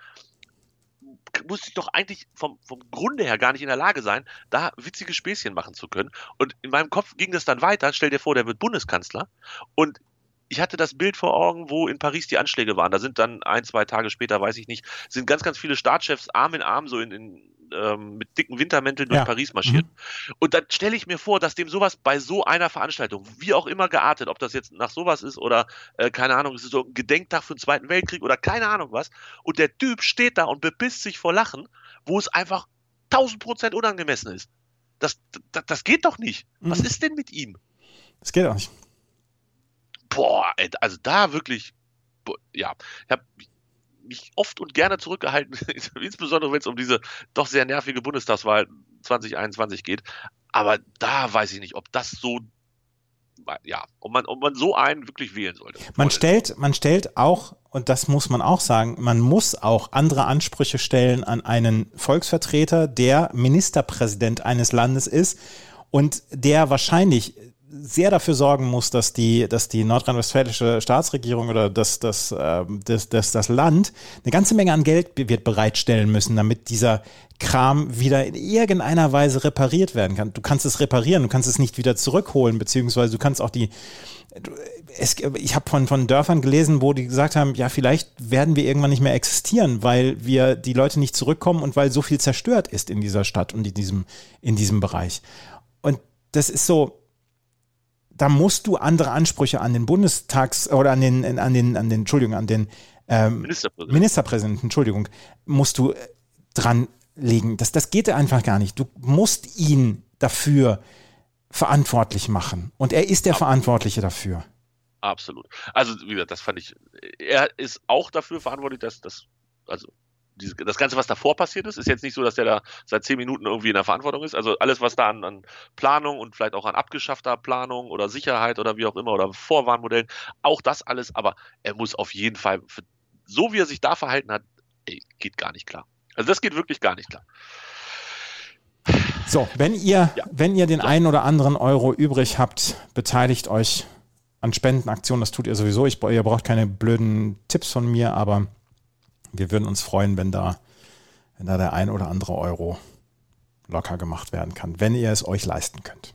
muss ich doch eigentlich vom, vom Grunde her gar nicht in der Lage sein, da witzige Späßchen machen zu können. Und in meinem Kopf ging das dann weiter. Stell dir vor, der wird Bundeskanzler und ich hatte das Bild vor Augen, wo in Paris die Anschläge waren. Da sind dann ein, zwei Tage später, weiß ich nicht, sind ganz, ganz viele Staatschefs Arm in Arm so in, in ähm, mit dicken Wintermänteln durch ja. Paris marschiert. Mhm. Und dann stelle ich mir vor, dass dem sowas bei so einer Veranstaltung, wie auch immer geartet, ob das jetzt nach sowas ist oder, äh, keine Ahnung, es ist so ein Gedenktag für den Zweiten Weltkrieg oder keine Ahnung was. Und der Typ steht da und bepisst sich vor Lachen, wo es einfach tausend Prozent unangemessen ist. Das, das, das geht doch nicht. Mhm. Was ist denn mit ihm? Das geht auch nicht. Boah, also da wirklich, ja, ich habe mich oft und gerne zurückgehalten, insbesondere wenn es um diese doch sehr nervige Bundestagswahl zwanzig einundzwanzig geht. Aber da weiß ich nicht, ob das so, ja, ob man, ob man so einen wirklich wählen sollte. Man stellt, man stellt auch, und das muss man auch sagen, man muss auch andere Ansprüche stellen an einen Volksvertreter, der Ministerpräsident eines Landes ist und der wahrscheinlich sehr dafür sorgen muss, dass die, dass die nordrhein-westfälische Staatsregierung oder das, das, äh, das, das, das Land eine ganze Menge an Geld wird bereitstellen müssen, damit dieser Kram wieder in irgendeiner Weise repariert werden kann. Du kannst es reparieren, du kannst es nicht wieder zurückholen, beziehungsweise du kannst auch die Es, ich habe von, von Dörfern gelesen, wo die gesagt haben, ja, vielleicht werden wir irgendwann nicht mehr existieren, weil wir die Leute nicht zurückkommen und weil so viel zerstört ist in dieser Stadt und in diesem, in diesem Bereich. Und das ist so, da musst du andere Ansprüche an den Bundestags- oder an den, an den, an den, Entschuldigung, an den ähm, Ministerpräsidenten. Ministerpräsidenten, Entschuldigung, musst du dran legen. Das, das geht einfach gar nicht. Du musst ihn dafür verantwortlich machen. Und er ist der Absolut. Verantwortliche dafür. Absolut. Also, wie gesagt, das fand ich, er ist auch dafür verantwortlich, dass das, also diese, das Ganze, was davor passiert ist, ist jetzt nicht so, dass der da seit zehn Minuten irgendwie in der Verantwortung ist. Also alles, was da an, an Planung und vielleicht auch an abgeschaffter Planung oder Sicherheit oder wie auch immer oder Vorwarnmodellen, auch das alles, aber er muss auf jeden Fall, für, so wie er sich da verhalten hat, ey, geht gar nicht klar. Also das geht wirklich gar nicht klar. So, wenn ihr, ja. wenn ihr den so. einen oder anderen Euro übrig habt, beteiligt euch an Spendenaktionen, das tut ihr sowieso. Ich, ihr braucht keine blöden Tipps von mir, aber wir würden uns freuen, wenn da, wenn da der ein oder andere Euro locker gemacht werden kann, wenn ihr es euch leisten könnt.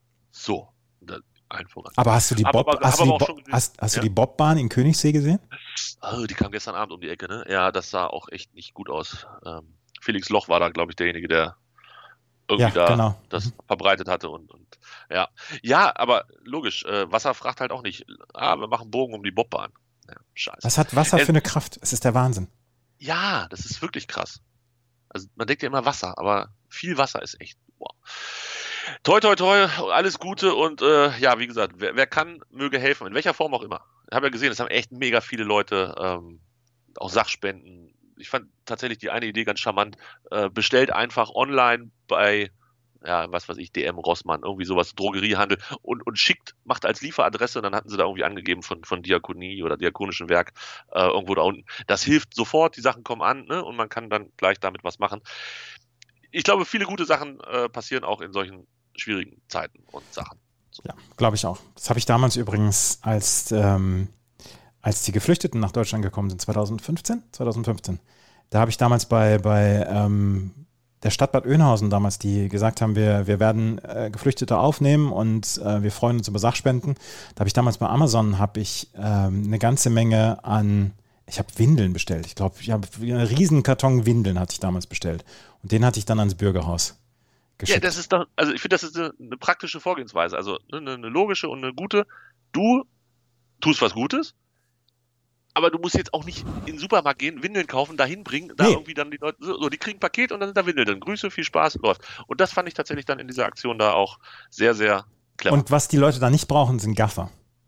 So, einfach. Aber hast du die, Bob, aber, hast, du die, Bo- hast, hast ja? du die Bobbahn in Königssee gesehen? Oh, die kam gestern Abend um die Ecke, ne? Ja, das sah auch echt nicht gut aus. Ähm, Felix Loch war da, glaube ich, derjenige, der irgendwie ja, da genau. das mhm. verbreitet hatte und, und ja. Ja, aber logisch, äh, Wasser fragt halt auch nicht, ah, wir machen Bogen um die Bobbahn. Ja, scheiße. Was hat Wasser äh, für eine Kraft? Es ist der Wahnsinn. Ja, das ist wirklich krass. Also man denkt ja immer Wasser, aber viel Wasser ist echt, wow. Toi, toi, toi, alles Gute und äh, ja, wie gesagt, wer, wer kann, möge helfen, in welcher Form auch immer. Ich habe ja gesehen, es haben echt mega viele Leute ähm, auch Sachspenden. Ich fand tatsächlich die eine Idee ganz charmant. Äh, bestellt einfach online bei, ja, was weiß ich, D M, Rossmann, irgendwie sowas, Drogeriehandel und, und schickt, macht als Lieferadresse, und dann hatten sie da irgendwie angegeben von, von Diakonie oder Diakonischen Werk äh, irgendwo da unten. Das hilft sofort, die Sachen kommen an, ne, und man kann dann gleich damit was machen. Ich glaube, viele gute Sachen äh, passieren auch in solchen schwierigen Zeiten und Sachen. So. Ja, glaube ich auch. Das habe ich damals übrigens, als, ähm, als die Geflüchteten nach Deutschland gekommen sind, zwanzig fünfzehn, zwanzig fünfzehn, da habe ich damals bei, bei ähm, der Stadt Bad Oeynhausen damals, die gesagt haben, wir, wir werden äh, Geflüchtete aufnehmen und äh, wir freuen uns über Sachspenden. Da habe ich damals bei Amazon habe ich ähm, eine ganze Menge an, ich habe Windeln bestellt. Ich glaube, ich habe einen riesen Karton Windeln hatte ich damals bestellt. Und den hatte ich dann ans Bürgerhaus geschickt. Ja, das ist doch, also ich finde, das ist eine, eine praktische Vorgehensweise, also eine, eine logische und eine gute. Du tust was Gutes, aber du musst jetzt auch nicht in den Supermarkt gehen, Windeln kaufen, dahin bringen, da nee. irgendwie dann die Leute, so, die kriegen ein Paket und dann sind da Windeln drin. Grüße, viel Spaß, läuft. Und das fand ich tatsächlich dann in dieser Aktion da auch sehr, sehr clever. Und was die Leute da nicht brauchen, sind Gaffer.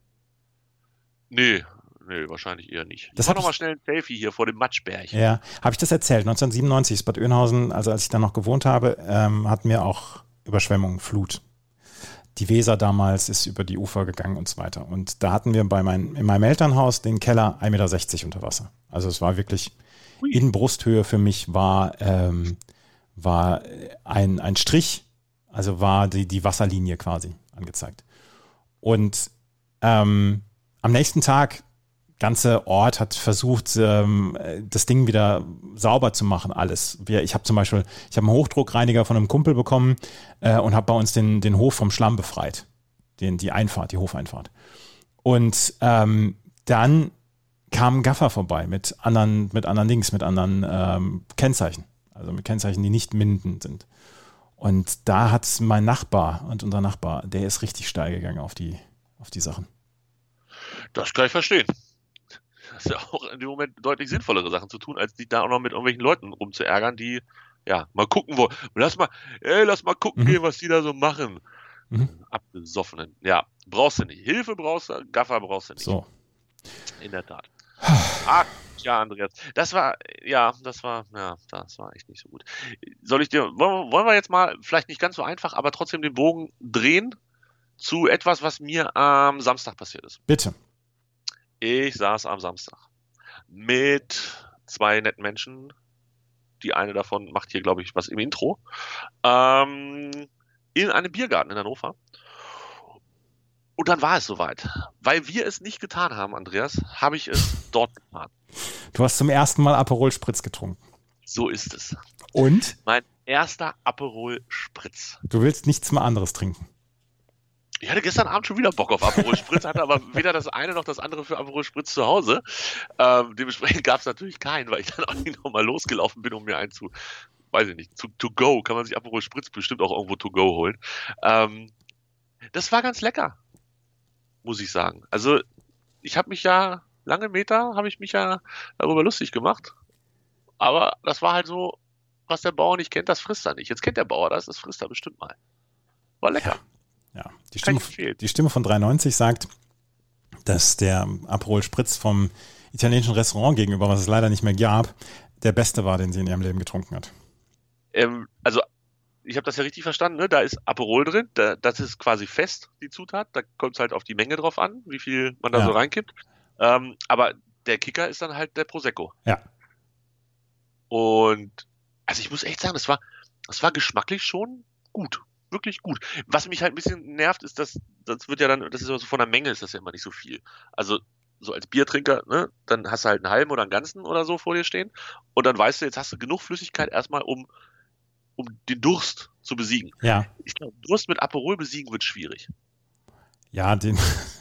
Nee, nee, wahrscheinlich eher nicht. Das ich mach noch mal schnell ein Selfie hier vor dem Matschberg. Ja, habe ich das erzählt? neunzehnhundertsiebenundneunzig ist Bad Oeynhausen, also als ich da noch gewohnt habe, ähm, hatten wir auch Überschwemmungen, Flut. Die Weser damals ist über die Ufer gegangen und so weiter. Und da hatten wir bei mein, in meinem Elternhaus den Keller ein Meter sechzig unter Wasser. Also es war wirklich, Ui. in Brusthöhe für mich war, ähm, war ein, ein Strich, also war die, die Wasserlinie quasi angezeigt. Und ähm, am nächsten Tag, ganze Ort hat versucht, ähm, das Ding wieder sauber zu machen, alles. Wir, ich habe zum Beispiel, ich habe einen Hochdruckreiniger von einem Kumpel bekommen äh, und habe bei uns den, den Hof vom Schlamm befreit. Den, die Einfahrt, die Hofeinfahrt. Und ähm, dann kam ein Gaffer vorbei mit anderen, mit anderen Dings, mit anderen ähm, Kennzeichen. Also mit Kennzeichen, die nicht Minden sind. Und da hat mein Nachbar und unser Nachbar, der ist richtig steil gegangen auf die, auf die Sachen. Das kann ich verstehen. Das ist ja auch in dem Moment deutlich sinnvollere Sachen zu tun, als die da auch noch mit irgendwelchen Leuten rumzuärgern, die, ja, mal gucken wollen. Lass mal, ey, lass mal gucken mhm. gehen, was die da so machen. Mhm. Abgesoffenen. Ja, brauchst du nicht. Hilfe brauchst du, Gaffer brauchst du nicht. So. In der Tat. Ach, ja, Andreas. Das war, ja, das war, ja, das war echt nicht so gut. Soll ich dir, wollen, wollen wir jetzt mal, vielleicht nicht ganz so einfach, aber trotzdem den Bogen drehen zu etwas, was mir am Samstag passiert ist? Bitte. Ich saß am Samstag mit zwei netten Menschen. Die eine davon macht hier, glaube ich, was im Intro. Ähm, in einem Biergarten in Hannover. Und dann war es soweit. Weil wir es nicht getan haben, Andreas, habe ich es dort getan. Du hast zum ersten Mal Aperol Spritz getrunken. So ist es. Und? Mein erster Aperol Spritz. Du willst nichts mehr anderes trinken? Ich hatte gestern Abend schon wieder Bock auf Aperol Spritz, hatte aber weder das eine noch das andere für Aperol Spritz zu Hause. Ähm, dementsprechend gab es natürlich keinen, weil ich dann auch nicht nochmal losgelaufen bin, um mir einen zu, weiß ich nicht, zu to go, kann man sich Aperol Spritz bestimmt auch irgendwo to go holen. Ähm, das war ganz lecker, muss ich sagen. Also ich habe mich ja, lange Meter habe ich mich ja darüber lustig gemacht, aber das war halt so, was der Bauer nicht kennt, das frisst er nicht. Jetzt kennt der Bauer das, das frisst er bestimmt mal. War lecker. Ja, die Stimme, die Stimme von drei neunzig sagt, dass der Aperol Spritz vom italienischen Restaurant gegenüber, was es leider nicht mehr gab, der beste war, den sie in ihrem Leben getrunken hat. Ähm, also, ich habe das ja richtig verstanden, ne? Da ist Aperol drin, da, das ist quasi fest, die Zutat, da kommt es halt auf die Menge drauf an, wie viel man da ja. so reinkippt. Ähm, aber der Kicker ist dann halt der Prosecco. Ja. Und, also ich muss echt sagen, das war, das war geschmacklich schon gut. Wirklich gut. Was mich halt ein bisschen nervt, ist, dass das wird ja dann, das ist also von der Menge ist das ja immer nicht so viel. Also so als Biertrinker, ne, dann hast du halt einen halben oder einen ganzen oder so vor dir stehen und dann weißt du, jetzt hast du genug Flüssigkeit erstmal, um, um den Durst zu besiegen. Ja. Ich glaube, Durst mit Aperol besiegen wird schwierig. Ja, den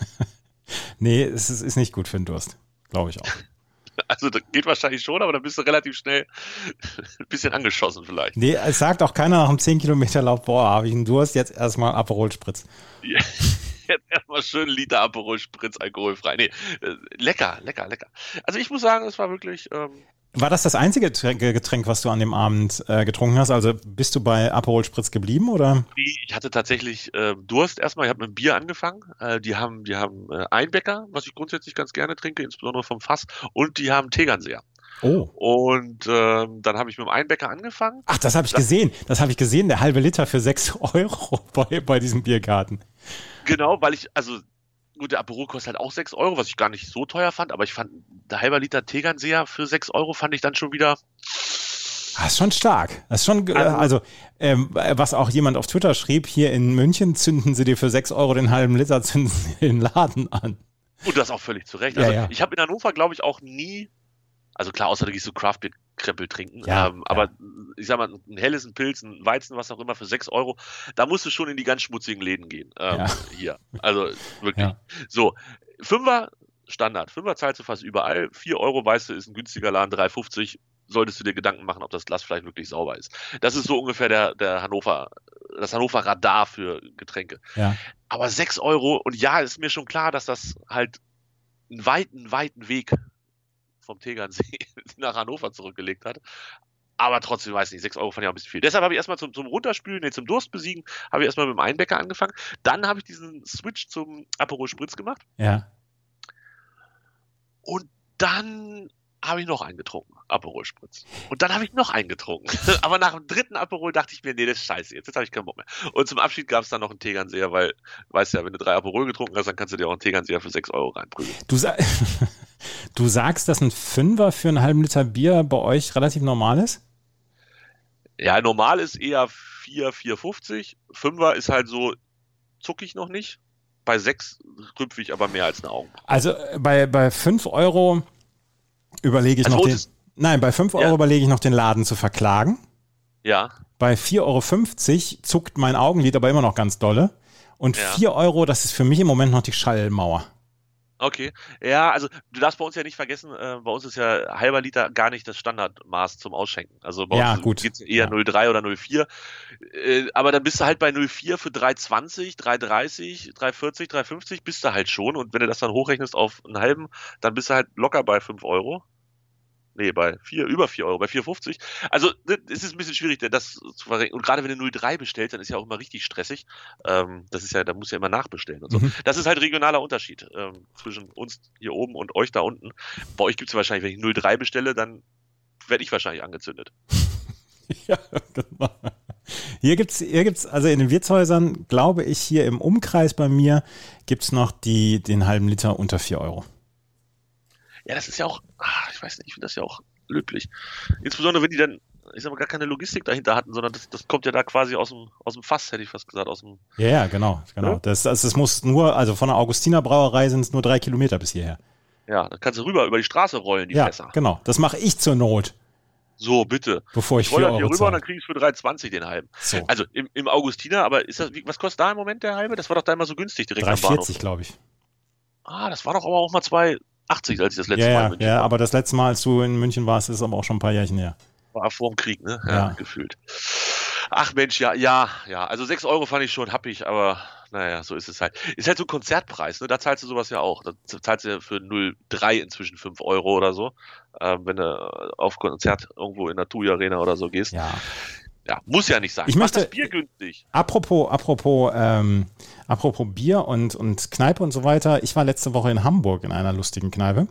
nee, es ist, ist nicht gut für den Durst. Glaube ich auch. Also das geht wahrscheinlich schon, aber dann bist du relativ schnell ein bisschen angeschossen vielleicht. Nee, es sagt auch keiner nach einem zehn Kilometer Lauf, boah, habe ich einen Durst, jetzt erstmal Aperol Spritz. Ja, jetzt erstmal schön Liter Aperol Spritz, alkoholfrei. Nee, lecker, lecker, lecker. Also ich muss sagen, es war wirklich... Ähm, war das das einzige Getränk, was du an dem Abend äh, getrunken hast? Also bist du bei Aperol Spritz geblieben, oder? Ich hatte tatsächlich äh, Durst erstmal. Ich habe mit dem Bier angefangen. Äh, die haben, die haben äh, Einbecker, was ich grundsätzlich ganz gerne trinke, insbesondere vom Fass. Und die haben Tegernseer. Oh. Und äh, dann habe ich mit dem Einbecker angefangen. Ach, das habe ich das, gesehen. Das habe ich gesehen. Der halbe Liter für sechs Euro bei, bei diesem Biergarten. Genau, weil ich, also gut, der Aperol kostet halt auch sechs Euro, was ich gar nicht so teuer fand, aber ich fand, der halber Liter Tegernseer für sechs Euro fand ich dann schon wieder... Das ist schon stark. Das ist schon, also, also ähm, was auch jemand auf Twitter schrieb, hier in München zünden sie dir für sechs Euro den halben Liter, zünden sie den Laden an. Und das auch völlig zu Recht. Also ja, ja. Ich habe in Hannover, glaube ich, auch nie, also klar, außer du gehst so Craft-Beer-Krempel trinken, ja, ähm, aber ja. ich sag mal, ein helles, ein Pilz, ein Weizen, was auch immer für sechs Euro, da musst du schon in die ganz schmutzigen Läden gehen. Ähm, ja. Hier, also wirklich. Ja. So, Fünfer Standard, Fünfer zahlst du fast überall, vier Euro, weißt du, ist ein günstiger Laden, drei fünfzig, solltest du dir Gedanken machen, ob das Glas vielleicht wirklich sauber ist. Das ist so ungefähr der, der Hannover, das Hannover Radar für Getränke. Ja. Aber sechs Euro, und ja, ist mir schon klar, dass das halt einen weiten, weiten Weg vom Tegernsee nach Hannover zurückgelegt hat. Aber trotzdem, weiß nicht, sechs Euro fand ich auch ein bisschen viel. Deshalb habe ich erstmal zum, zum Runterspülen, nee, zum Durstbesiegen, habe ich erstmal mit dem Einbecker angefangen. Dann habe ich diesen Switch zum Aperol Spritz gemacht. Ja. Und dann habe ich noch einen getrunken, Aperol Spritz. Und dann habe ich noch einen getrunken. Aber nach dem dritten Aperol dachte ich mir, nee, das ist scheiße jetzt. Jetzt habe ich keinen Bock mehr. Und zum Abschied gab es dann noch einen Tegernseer, weil, weißt ja, wenn du drei Aperol getrunken hast, dann kannst du dir auch einen Tegernseer für sechs Euro reinprügeln. Du, sa- du sagst, dass ein Fünfer für einen halben Liter Bier bei euch relativ normal ist? Ja, normal ist eher vier, vier fünfzig. Fünfer ist halt so, zuckig noch nicht. Bei sechs rüpfe ich aber mehr als eine Augen. Also bei, bei fünf Euro überlege ich also noch den, nein, bei fünf Euro ja. überlege ich noch den Laden zu verklagen. Ja. Bei vier Euro fünfzig zuckt mein Augenlid aber immer noch ganz dolle. Und ja. vier Euro, das ist für mich im Moment noch die Schallmauer. Okay, ja, also du darfst bei uns ja nicht vergessen, äh, bei uns ist ja halber Liter gar nicht das Standardmaß zum Ausschenken. Also bei ja, uns geht es eher ja. null Komma drei oder null Komma vier. Äh, aber dann bist du halt bei null Komma vier für drei Komma zwanzig, drei Komma dreißig, drei Komma vierzig, drei Komma fünfzig bist du halt schon. Und wenn du das dann hochrechnest auf einen halben, dann bist du halt locker bei fünf Euro. Nee, bei vier, über vier Euro, bei vier Komma fünfzig. Also, es ist ein bisschen schwierig, das zu verrechnen. Und gerade wenn du null Komma drei bestellst, dann ist ja auch immer richtig stressig. Ähm, das ist ja, da musst du ja immer nachbestellen und so. Mhm. Das ist halt regionaler Unterschied ähm, zwischen uns hier oben und euch da unten. Bei euch gibt es ja wahrscheinlich, wenn ich null Komma drei bestelle, dann werde ich wahrscheinlich angezündet. Ja, genau. Hier gibt's, hier gibt's, also in den Wirtshäusern, glaube ich, hier im Umkreis bei mir gibt's noch die, den halben Liter unter vier Euro. Ja, das ist ja auch, ach, ich weiß nicht, ich finde das ja auch löblich. Insbesondere, wenn die dann ich sag mal, gar keine Logistik dahinter hatten, sondern das, das kommt ja da quasi aus dem, aus dem Fass, hätte ich fast gesagt, aus dem. Ja, ja, genau, genau. Ja? Das, das, das muss nur, also von der Augustiner Brauerei sind es nur drei Kilometer bis hierher. Ja, dann kannst du rüber über die Straße rollen, die ja, Fässer. Genau, das mache ich zur Not. So, bitte. Bevor ich, ich roll hier rüber und dann krieg ich für drei zwanzig den halben. So. Also im, im Augustiner, aber ist das, wie, was kostet da im Moment der halbe? Das war doch da immer so günstig direkt am Bahnhof. drei vierzig, glaube ich. Ah, das war doch aber auch mal zwei achtzig, als ich das letzte ja, Mal in in München ja, war. aber das letzte Mal, als du in München warst, ist aber auch schon ein paar Jährchen her. War vor dem Krieg, ne? Ja, ja. Gefühlt. Ach Mensch, ja, ja, ja. Also sechs Euro fand ich schon happig, aber naja, so ist es halt. Ist halt so ein Konzertpreis, ne? Da zahlst du sowas ja auch. Da zahlst du ja für null Komma drei inzwischen fünf Euro oder so, ähm, wenn du auf Konzert irgendwo in der TUI Arena oder so gehst. Ja. Ja, muss ja nicht sein. Ich möchte, Mach das Bier günstig. Apropos, apropos, ähm, apropos Bier und, und Kneipe und so weiter. Ich war letzte Woche in Hamburg in einer lustigen Kneipe.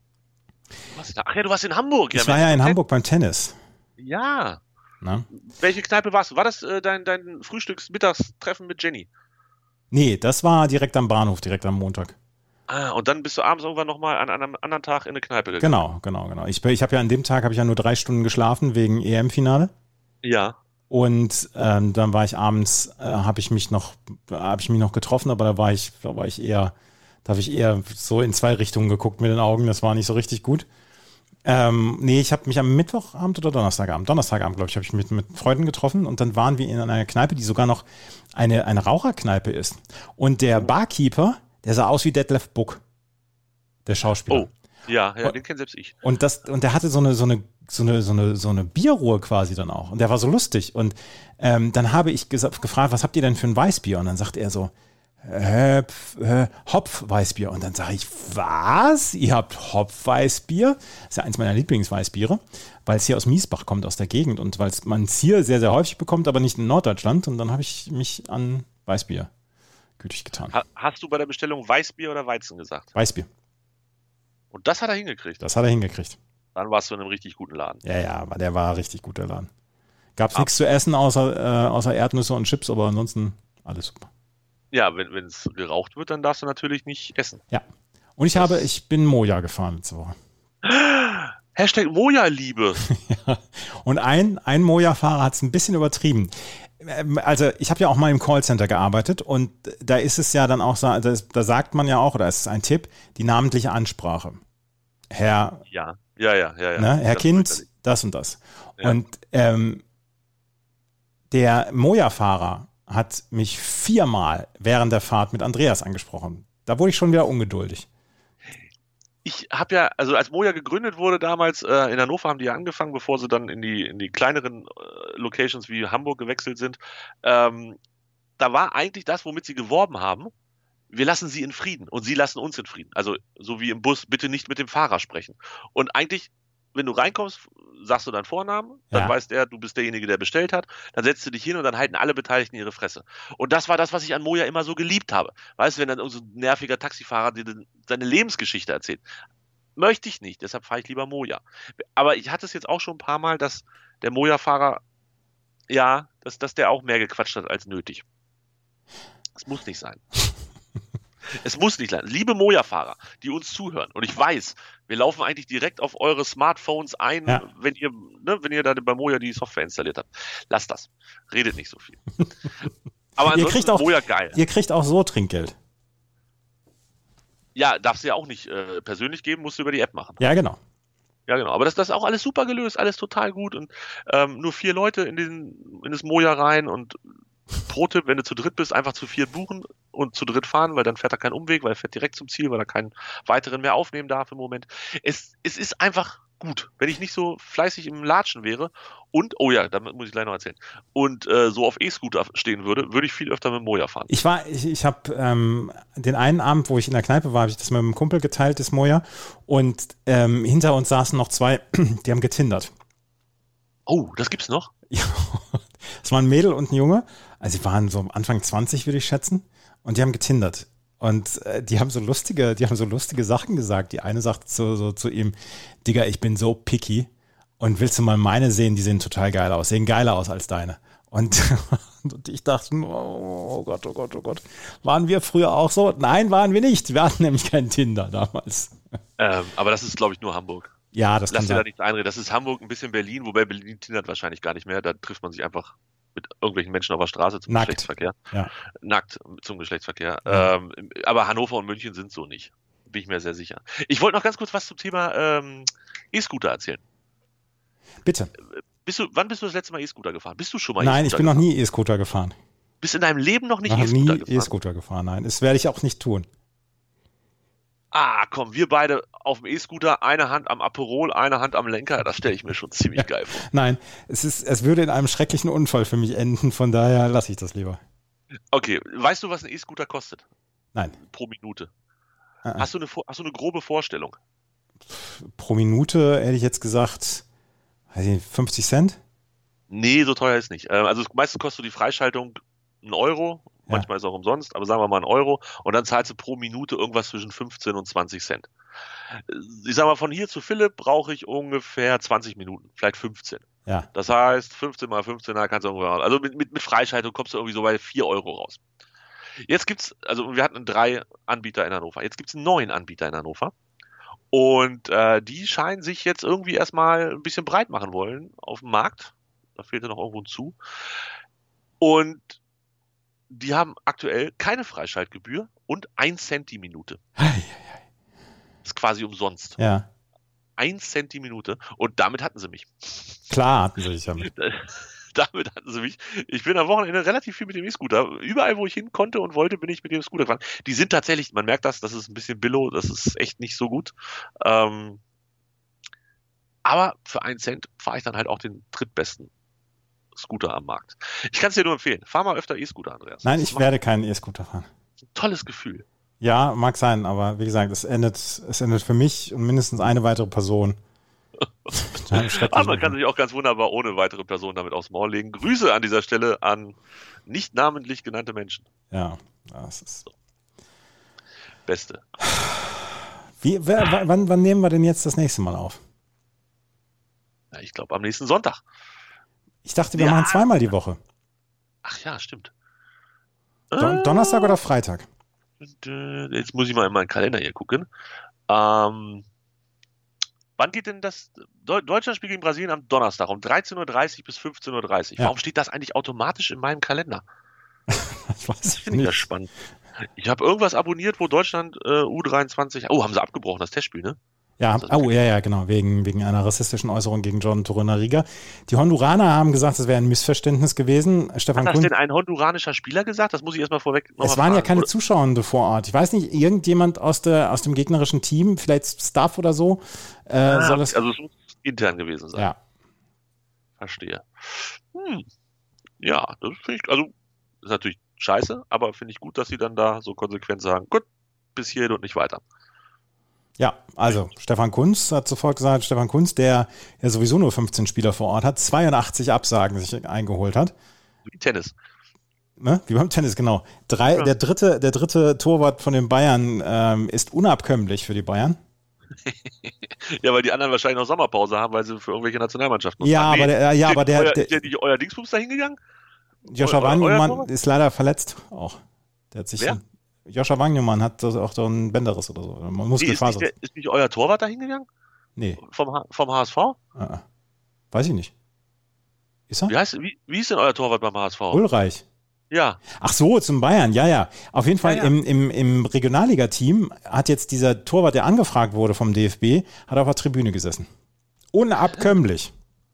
Was da? Ach ja, du warst in Hamburg. Ich ja, war ja in Hamburg beim Tennis. Ja. Na? Welche Kneipe warst du? War das äh, dein, dein Frühstücks-Mittagstreffen mit Jenny? Nee, das war direkt am Bahnhof, direkt am Montag. Ah, und dann bist du abends irgendwann nochmal an, an einem anderen Tag in eine Kneipe gegangen. Genau, genau, genau. Ich, ich habe ja an dem Tag habe ich ja nur drei Stunden geschlafen wegen E M-Finale. Ja. Und ähm, dann war ich abends, äh, habe ich mich noch, habe ich mich noch getroffen, aber da war ich, da war ich eher, da habe ich eher so in zwei Richtungen geguckt mit den Augen. Das war nicht so richtig gut. Ähm, nee, ich habe mich am Mittwochabend oder Donnerstagabend, Donnerstagabend, glaube ich, habe ich mich mit, mit Freunden getroffen und dann waren wir in einer Kneipe, die sogar noch eine, eine Raucherkneipe ist. Und der Barkeeper, der sah aus wie Detlef Buck, der Schauspieler. Oh, ja, ja, den kenn selbst ich. Und das, und der hatte so eine, so eine, so eine, so eine, so eine Bierruhe quasi dann auch. Und der war so lustig. Und ähm, dann habe ich ges- gefragt, was habt ihr denn für ein Weißbier? Und dann sagt er so, Äh, äh, Hopf-Weißbier. Und dann sage ich, was? Ihr habt Hopf-Weißbier? Das ist ja eins meiner Lieblingsweißbiere, weil es hier aus Miesbach kommt, aus der Gegend und weil man es hier sehr, sehr häufig bekommt, aber nicht in Norddeutschland. Und dann habe ich mich an Weißbier gütig getan. Ha- hast du bei der Bestellung Weißbier oder Weizen gesagt? Weißbier. Und das hat er hingekriegt? Das hat er hingekriegt. Dann warst du in einem richtig guten Laden. Ja, ja, aber der war richtig gut, der Laden. Gab es nichts zu essen, außer, äh, außer Erdnüsse und Chips, aber ansonsten alles super. Ja, wenn es geraucht wird, dann darfst du natürlich nicht essen. Ja. Und ich habe, ich bin Moja gefahren letzte Woche. Hashtag Moja-Liebe. Ja. Und ein, ein Moja-Fahrer hat es ein bisschen übertrieben. Also ich habe ja auch mal im Callcenter gearbeitet und da ist es ja dann auch, da, da sagt man ja auch, oder es ist ein Tipp, die namentliche Ansprache. Herr, Ja, ja, ja, ja. ja. ne, Herr Das Kind, wird das und das. Ja. Und ähm, der Moja-Fahrer hat mich viermal während der Fahrt mit Andreas angesprochen. Da wurde ich schon wieder ungeduldig. Ich habe ja, also als Moja gegründet wurde damals, äh, in Hannover haben die ja angefangen, bevor sie dann in die, in die kleineren äh, Locations wie Hamburg gewechselt sind. Ähm, da war eigentlich das, womit sie geworben haben, wir lassen sie in Frieden und sie lassen uns in Frieden. Also so wie im Bus, bitte nicht mit dem Fahrer sprechen. Und eigentlich, wenn du reinkommst, sagst du deinen Vornamen, dann Ja. weiß der, du bist derjenige, der bestellt hat, dann setzt du dich hin und dann halten alle Beteiligten ihre Fresse. Und das war das, was ich an Moja immer so geliebt habe. Weißt du, wenn dann irgend so ein nerviger Taxifahrer dir den- seine Lebensgeschichte erzählt. Möchte ich nicht, deshalb fahre ich lieber Moja. Aber ich hatte es jetzt auch schon ein paar Mal, dass der Moja-Fahrer, ja, dass, dass der auch mehr gequatscht hat als nötig. Das muss nicht sein. Es muss nicht sein. Liebe Moja-Fahrer, die uns zuhören, und ich weiß, wir laufen eigentlich direkt auf eure Smartphones ein, Ja. wenn ihr, ne, wenn ihr da bei Moja die Software installiert habt. Lasst das. Redet nicht so viel. Aber Ihr ansonsten kriegt auch- ist Moja geil. Ihr kriegt auch so Trinkgeld. Ja, darfst du ja auch nicht äh, persönlich geben, musst du über die App machen. Ja, genau. Ja, genau. Aber das, das ist auch alles super gelöst, alles total gut und ähm, nur vier Leute in, diesen, in das Moja rein und Pro-Tipp, wenn du zu dritt bist, einfach zu viert buchen und zu dritt fahren, weil dann fährt er keinen Umweg, weil er fährt direkt zum Ziel, weil er keinen weiteren mehr aufnehmen darf im Moment. Es, es ist einfach gut, wenn ich nicht so fleißig im Latschen wäre und, oh ja, damit muss ich gleich noch erzählen, und äh, so auf E-Scooter stehen würde, würde ich viel öfter mit dem Moja fahren. Ich war, ich, ich habe ähm, den einen Abend, wo ich in der Kneipe war, habe ich das mit einem Kumpel geteilt, das Moja. Und ähm, hinter uns saßen noch zwei, die haben getindert. Oh, das gibt's noch? Ja, das war ein Mädel und ein Junge. Also sie waren so Anfang zwanzig, würde ich schätzen. Und die haben getindert. Und äh, die haben so lustige, die haben so lustige Sachen gesagt. Die eine sagt so, so zu ihm, Digga, ich bin so picky. Und willst du mal meine sehen? Die sehen total geil aus. Sehen geiler aus als deine. Und, und ich dachte, oh Gott, oh Gott, oh Gott. Waren wir früher auch so? Nein, waren wir nicht. Wir hatten nämlich keinen Tinder damals. Ähm, aber das ist, glaube ich, nur Hamburg. Ja, das Lass kann dir da sein. nichts einreden. Das ist Hamburg, ein bisschen Berlin, wobei Berlin tindert wahrscheinlich gar nicht mehr. Da trifft man sich einfach mit irgendwelchen Menschen auf der Straße zum Nackt. Geschlechtsverkehr. Ja. Nackt zum Geschlechtsverkehr. Ja. Ähm, aber Hannover und München sind so nicht. Bin ich mir sehr sicher. Ich wollte noch ganz kurz was zum Thema ähm, E-Scooter erzählen. Bitte. Bist du, wann bist du das letzte Mal E-Scooter gefahren? Bist du schon mal Nein, E-Scooter ich bin noch gefahren? nie E-Scooter gefahren. Bist in deinem Leben noch nicht Noch E-Scooter nie gefahren? E-Scooter gefahren, nein. Das werde ich auch nicht tun. Ah, komm, wir beide auf dem E-Scooter, eine Hand am Aperol, eine Hand am Lenker, das stelle ich mir schon ziemlich geil vor. Nein, es ist, es würde in einem schrecklichen Unfall für mich enden, von daher lasse ich das lieber. Okay, weißt du, was ein E-Scooter kostet? Nein. Pro Minute. Ah, ah. Hast du eine, Vor- hast du eine grobe Vorstellung? Pro Minute hätte ich jetzt gesagt, weiß ich nicht, fünfzig Cent? Nee, so teuer ist nicht. Ähm, Also meistens kostet die Freischaltung einen Euro, Ja. manchmal ist es auch umsonst, aber sagen wir mal einen Euro und dann zahlst du pro Minute irgendwas zwischen fünfzehn und zwanzig Cent. Ich sag mal, von hier zu Philipp brauche ich ungefähr zwanzig Minuten, vielleicht fünfzehn. Ja. Das heißt, fünfzehn mal fünfzehn, da kannst du irgendwo, also mit, mit, mit Freischaltung kommst du irgendwie so bei vier Euro raus. Jetzt gibt's, also wir hatten drei Anbieter in Hannover, jetzt gibt's einen neuen Anbieter in Hannover und äh, die scheinen sich jetzt irgendwie erstmal ein bisschen breit machen wollen auf dem Markt. Da fehlte noch irgendwo ein zu. Und die haben aktuell keine Freischaltgebühr und ein Cent die Minute. Ist quasi umsonst. Ja, Ein Cent die Minute. Und damit hatten sie mich. klar hatten sie sich damit. Damit hatten sie mich. Ich bin am Wochenende relativ viel mit dem E-Scooter. Überall, wo ich hin konnte und wollte, bin ich mit dem Scooter gefahren. Die sind tatsächlich, man merkt das, das ist ein bisschen billo, das ist echt nicht so gut. Ähm, aber für einen Cent fahre ich dann halt auch den drittbesten Scooter am Markt. Ich kann es dir nur empfehlen. Fahr mal öfter E-Scooter, Andreas. Nein, Das ich macht werde keinen E-Scooter fahren. ein tolles Gefühl. Ja, mag sein, aber wie gesagt, es endet, es endet für mich und mindestens eine weitere Person. Aber man kann sich auch ganz wunderbar ohne weitere Personen damit aufs Maul legen. Grüße an dieser Stelle an nicht namentlich genannte Menschen. Ja, das ist. Beste. Wie, wer, w- wann, wann nehmen wir denn jetzt das nächste Mal auf? Ja, ich glaube am nächsten Sonntag. Ich dachte, wir Ja. machen zweimal die Woche. Ach ja, stimmt. Don Donnerstag oder Freitag? Äh, Jetzt muss ich mal in meinen Kalender hier gucken. Ähm, wann geht denn das Deu- Deutschlandspiel gegen Brasilien am Donnerstag um dreizehn Uhr dreißig bis fünfzehn Uhr dreißig? Ja. Warum steht das eigentlich automatisch in meinem Kalender? Das weiß Das ich finde ich ja nicht. spannend. Ich habe irgendwas abonniert, wo Deutschland äh, U dreiundzwanzig. Oh, haben sie abgebrochen, das Testspiel, ne? Ja, oh ja, ja, genau, wegen, wegen einer rassistischen Äußerung gegen John Torunariga. Die Honduraner haben gesagt, es wäre ein Missverständnis gewesen. Stefan Hat das Kunz, denn ein honduranischer Spieler gesagt? Das muss ich erstmal vorweg noch es mal waren ja fragen. keine Oder- Zuschauer vor Ort. Ich weiß nicht, irgendjemand aus, der, aus dem gegnerischen Team, vielleicht Staff oder so, äh, Ah, soll es. also es muss intern gewesen sein. Ja, Verstehe. Hm. Ja, das finde ich, also ist natürlich scheiße, aber finde ich gut, dass sie dann da so konsequent sagen, gut, bis hierhin und nicht weiter. ja, also Stefan Kunz hat sofort gesagt, Stefan Kunz, der ja sowieso nur fünfzehn Spieler vor Ort hat, zweiundachtzig Absagen sich eingeholt hat. Wie Tennis. Ne? Wie beim Tennis, genau. Drei, Ja. der, dritte, der dritte Torwart von den Bayern ähm, ist unabkömmlich für die Bayern. Ja, weil die anderen wahrscheinlich noch Sommerpause haben, weil sie für irgendwelche Nationalmannschaften. Ja, aber der, ja, ist aber nicht der, euer, der ist ja nicht euer Dingsbums da hingegangen? Joscha euer- euer Wagnumann Torwart? ist leider verletzt auch. Der hat sich Wer? so, Joscha Wagnumann hat das auch so einen Bänderriss oder so. Oder Nee, ist, nicht Muskelfaser. der, ist nicht euer Torwart da hingegangen? Nee, Vom, H- vom H S V? ah, ah. Weiß ich nicht. Ist er? Wie heißt, wie, wie ist denn euer Torwart beim H S V? Ulreich. Ja. Ach so, zum Bayern, ja, ja. Auf jeden Fall Ja, ja. im, im, im Regionalliga-Team hat jetzt dieser Torwart, der angefragt wurde vom D F B, hat auf der Tribüne gesessen. Unabkömmlich.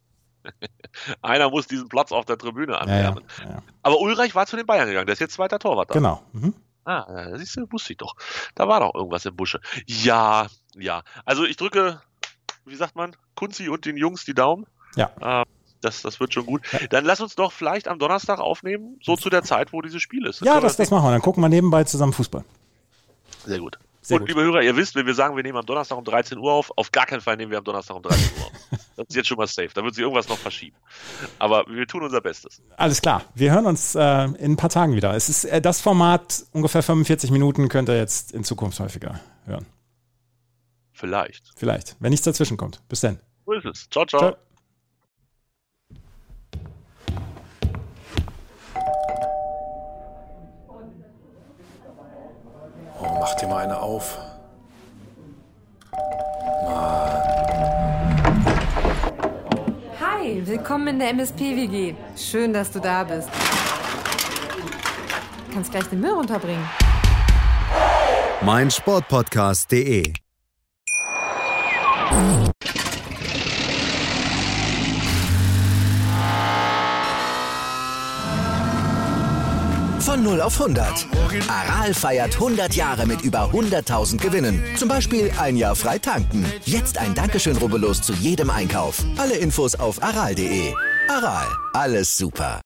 Einer muss diesen Platz auf der Tribüne Ja, ja, anwärmen. ja. Aber Ulreich war zu den Bayern gegangen. Der ist jetzt zweiter Torwart da. Genau. Mhm. Ah, ja, siehst du, wusste ich doch. Da war doch irgendwas im Busche. Ja, ja. Also ich drücke, wie sagt man, Kunzi und den Jungs die Daumen. Ja. Äh, das, das wird schon gut. Dann lass uns doch vielleicht am Donnerstag aufnehmen, so zu der Zeit, wo dieses Spiel ist. Dann Ja, können wir das, das machen wir. Dann gucken wir nebenbei zusammen Fußball. Sehr gut. Sehr und gut. liebe Hörer, ihr wisst, wenn wir sagen, wir nehmen am Donnerstag um dreizehn Uhr auf, auf gar keinen Fall nehmen wir am Donnerstag um dreizehn Uhr auf. Das ist jetzt schon mal safe. Da wird sich irgendwas noch verschieben. Aber wir tun unser Bestes. Alles klar. Wir hören uns äh, in ein paar Tagen wieder. Es ist äh, das Format, ungefähr fünfundvierzig Minuten, könnt ihr jetzt in Zukunft häufiger hören. Vielleicht. Vielleicht, wenn nichts dazwischen kommt. Bis dann. So ist es. Ciao, ciao. Ciao. Oh, mach dir mal eine auf. Mann. Willkommen in der M S P-W G. Schön, dass du da bist. Du kannst gleich den Müll runterbringen. mein Sportpodcast punkt de Von null auf hundert. Aral feiert hundert Jahre mit über hunderttausend Gewinnen. Zum Beispiel ein Jahr frei tanken. Jetzt ein Dankeschön, rubbellos zu jedem Einkauf. Alle Infos auf aral punkt de. Aral, alles super.